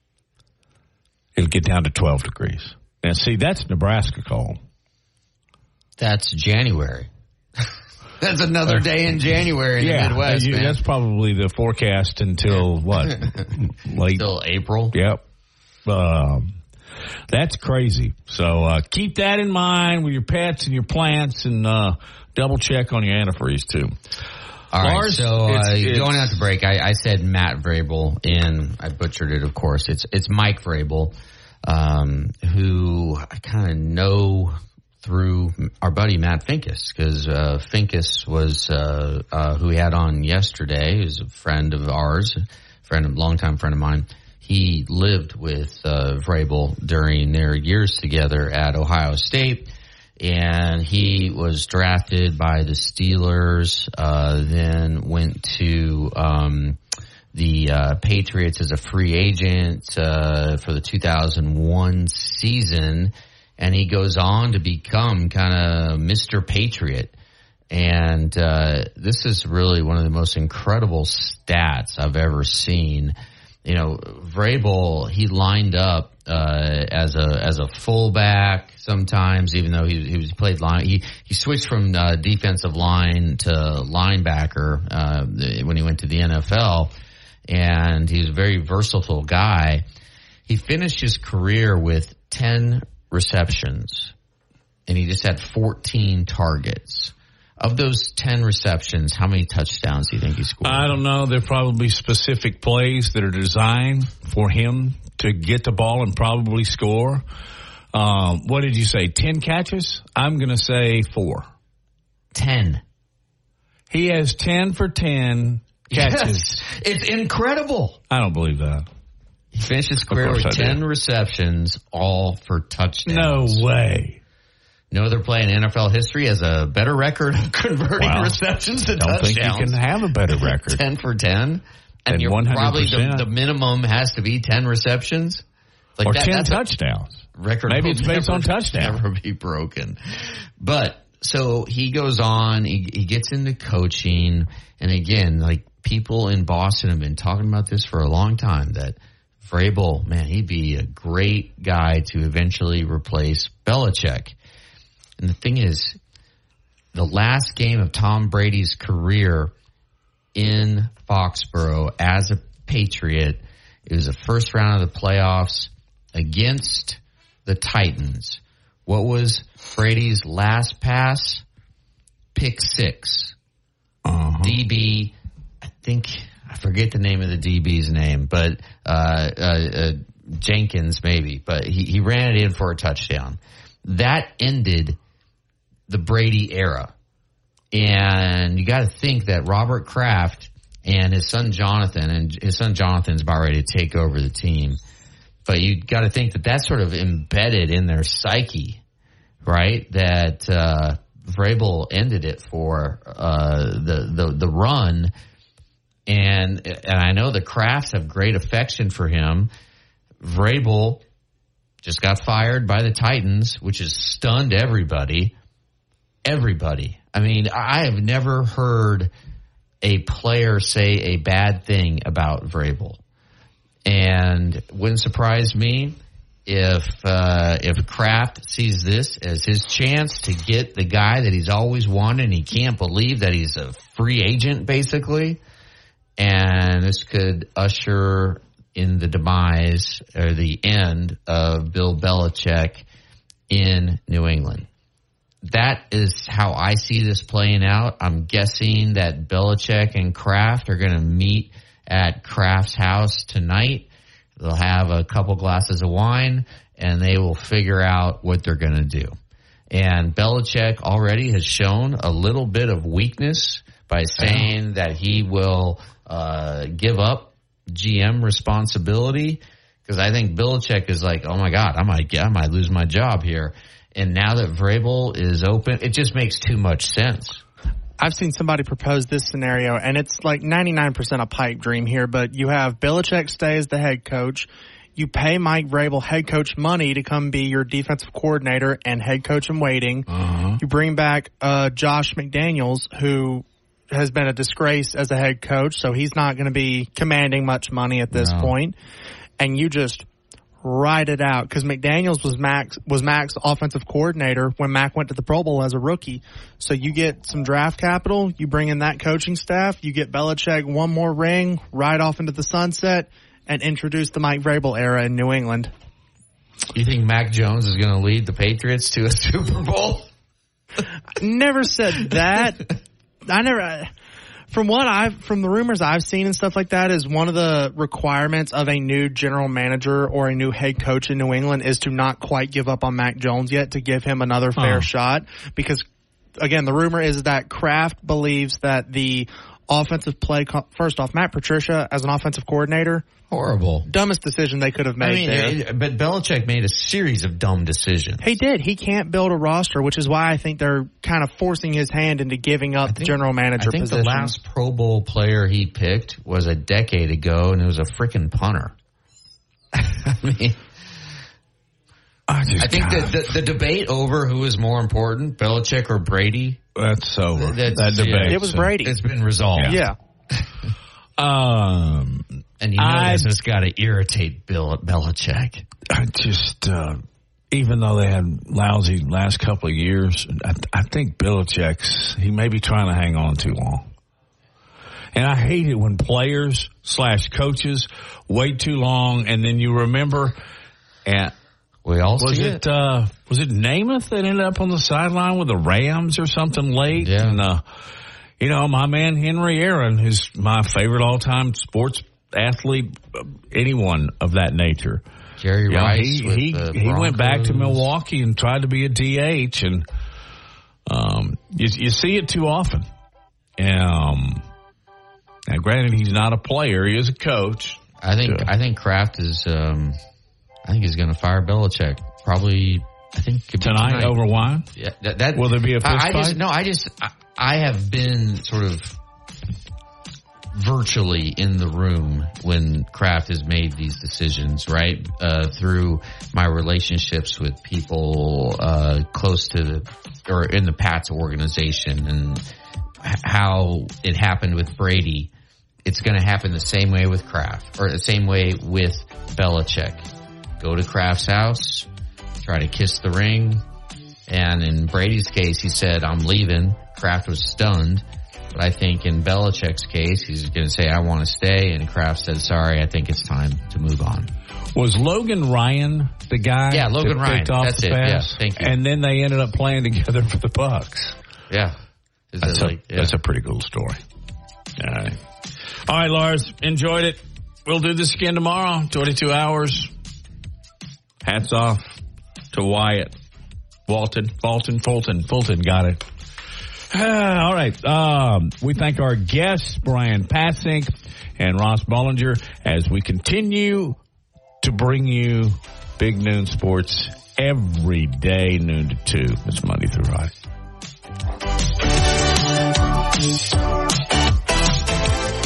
It'll get down to twelve degrees. Now, see, that's Nebraska call. That's January. That's another day in January in yeah, the Midwest, you, man. That's probably the forecast until what? Late Until April. Yep. Um, that's crazy. So uh, keep that in mind with your pets and your plants, and uh, double check on your antifreeze too. All right, Lars, so uh, it's, it's, going out to break, I, I said Matt Vrabel, and I butchered it, of course. It's it's Mike Vrabel, um, who I kind of know through our buddy Matt Finkus, because uh, Finkus was uh, uh, who we had on yesterday. He was a friend of ours, a friend, a longtime friend of mine. He lived with uh, Vrabel during their years together at Ohio State, and he was drafted by the Steelers, uh, then went to um, the uh, Patriots as a free agent uh, for the two thousand one season. And he goes on to become kind of Mister Patriot. And uh, this is really one of the most incredible stats I've ever seen. You know, Vrabel, he lined up uh, as a as a fullback sometimes, even though he, he was played line. He he switched from uh, defensive line to linebacker uh, when he went to the N F L, and he's a very versatile guy. He finished his career with ten receptions, and he just had fourteen targets. Of those ten receptions, how many touchdowns do you think he scored? I don't know. There are probably specific plays that are designed for him to get the ball and probably score. Um, what did you say, ten catches? I'm going to say four. ten. He has ten for ten catches. Yes, it's incredible. I don't believe that. He finished his career with ten do. receptions, all for touchdowns. No way. No other player in N F L history has a better record of converting well, receptions to I don't touchdowns. think you can have a better record. ten for ten. And, and you're probably the, the minimum has to be ten receptions. Like or that, ten that's touchdowns. Record Maybe it's based never, on touchdowns. Never be broken. But so he goes on, he, he gets into coaching. And again, like people in Boston have been talking about this for a long time, that Vrabel, man, he'd be a great guy to eventually replace Belichick. And the thing is, the last game of Tom Brady's career in Foxborough as a Patriot, it was the first round of the playoffs against the Titans. What was Brady's last pass? Pick six. Uh-huh. D B, I think, I forget the name of the D B's name, but uh, uh, uh, Jenkins maybe, but he, he ran it in for a touchdown. That ended the Brady era. And you got to think that Robert Kraft and his son Jonathan, and his son Jonathan's about ready to take over the team. But you got to think that that's sort of embedded in their psyche, right? That uh, Vrabel ended it for uh, the, the the run, and and I know the Krafts have great affection for him. Vrabel just got fired by the Titans, which has stunned everybody. Everybody. I mean, I have never heard a player say a bad thing about Vrabel. And wouldn't surprise me if uh, if Kraft sees this as his chance to get the guy that he's always wanted, and he can't believe that he's a free agent, basically. And this could usher in the demise or the end of Bill Belichick in New England. That is how I see this playing out. I'm guessing that Belichick and Kraft are going to meet at Kraft's house tonight. They'll have a couple glasses of wine, and they will figure out what they're going to do. And Belichick already has shown a little bit of weakness by saying that he will uh, give up G M responsibility, because I think Belichick is like, oh my God, I might get, I might lose my job here. And now that Vrabel is open, it just makes too much sense. I've seen somebody propose this scenario, and it's like ninety-nine percent a pipe dream here, but you have Belichick stay as the head coach. You pay Mike Vrabel head coach money to come be your defensive coordinator and head coach in waiting. Uh-huh. You bring back uh, Josh McDaniels, who has been a disgrace as a head coach, so he's not going to be commanding much money at this no. point. And you just ride it out, because McDaniels was Max was Mac's offensive coordinator when Mac went to the Pro Bowl as a rookie. So you get some draft capital, you bring in that coaching staff, you get Belichick one more ring, ride off into the sunset, and introduce the Mike Vrabel era in New England. You think Mac Jones is going to lead the Patriots to a Super Bowl? Never said that. I never. From what I've, from the rumors I've seen and stuff like that, is one of the requirements of a new general manager or a new head coach in New England is to not quite give up on Mac Jones yet, to give him another fair oh. shot. Because, again, the rumor is that Kraft believes that the offensive play, first off, Matt Patricia as an offensive coordinator, horrible, dumbest decision they could have made. I mean, there. It, but Belichick made a series of dumb decisions. He did. He can't build a roster, which is why I think they're kind of forcing his hand into giving up think, the general manager position. I think position. the last Pro Bowl player he picked was a decade ago, and it was a freaking punter. I mean, I, I think the, the, the debate over who is more important, Belichick or Brady, that's over. That's, that debate. It was Brady. It's been resolved. Yeah. yeah. um, and you know I, this has got to irritate Bill Belichick. I just, uh, even though they had lousy last couple of years, I, I think Belichick's, he may be trying to hang on too long. And I hate it when players slash coaches wait too long, and then you remember, and we all was see it, it. Uh, was it Namath that ended up on the sideline with the Rams or something late? Yeah. And, uh, you know, my man Henry Aaron, who's my favorite all-time sports athlete, anyone of that nature. Jerry you Rice. Know, he with he, the he went back to Milwaukee and tried to be a D H, and Um, you, you see it too often. Um, now, granted, he's not a player; he is a coach. I think uh, I think Kraft is. Um, I think he's going to fire Belichick probably. I think tonight, tonight over wine. Yeah, that, that will there be a fist I, I fight? Just, no, I just I, I have been sort of virtually in the room when Kraft has made these decisions, right? Uh, through my relationships with people uh, close to the, or in the Pats organization, and h- how it happened with Brady. It's going to happen the same way with Kraft, or the same way with Belichick. Go to Kraft's house, try to kiss the ring, and in Brady's case, he said, "I'm leaving." Kraft was stunned. But I think in Belichick's case, he's going to say, "I want to stay," and Kraft said, "Sorry, I think it's time to move on." Was Logan Ryan the guy? Yeah, Logan that Ryan. picked off That's the it. pass? Yeah, thank you. And then they ended up playing together for the Bucks. Yeah, Is that's, a, like, yeah. that's a pretty cool story. All right, all right, Lars, enjoyed it. We'll do this again tomorrow. Twenty-two hours. Hats off to Wyatt, Walton, Fulton, Fulton, Fulton. Got it. All right. Um, we thank our guests, Brian Passink and Ross Bollinger, as we continue to bring you Big Noon Sports every day, noon to two. It's Monday through Friday.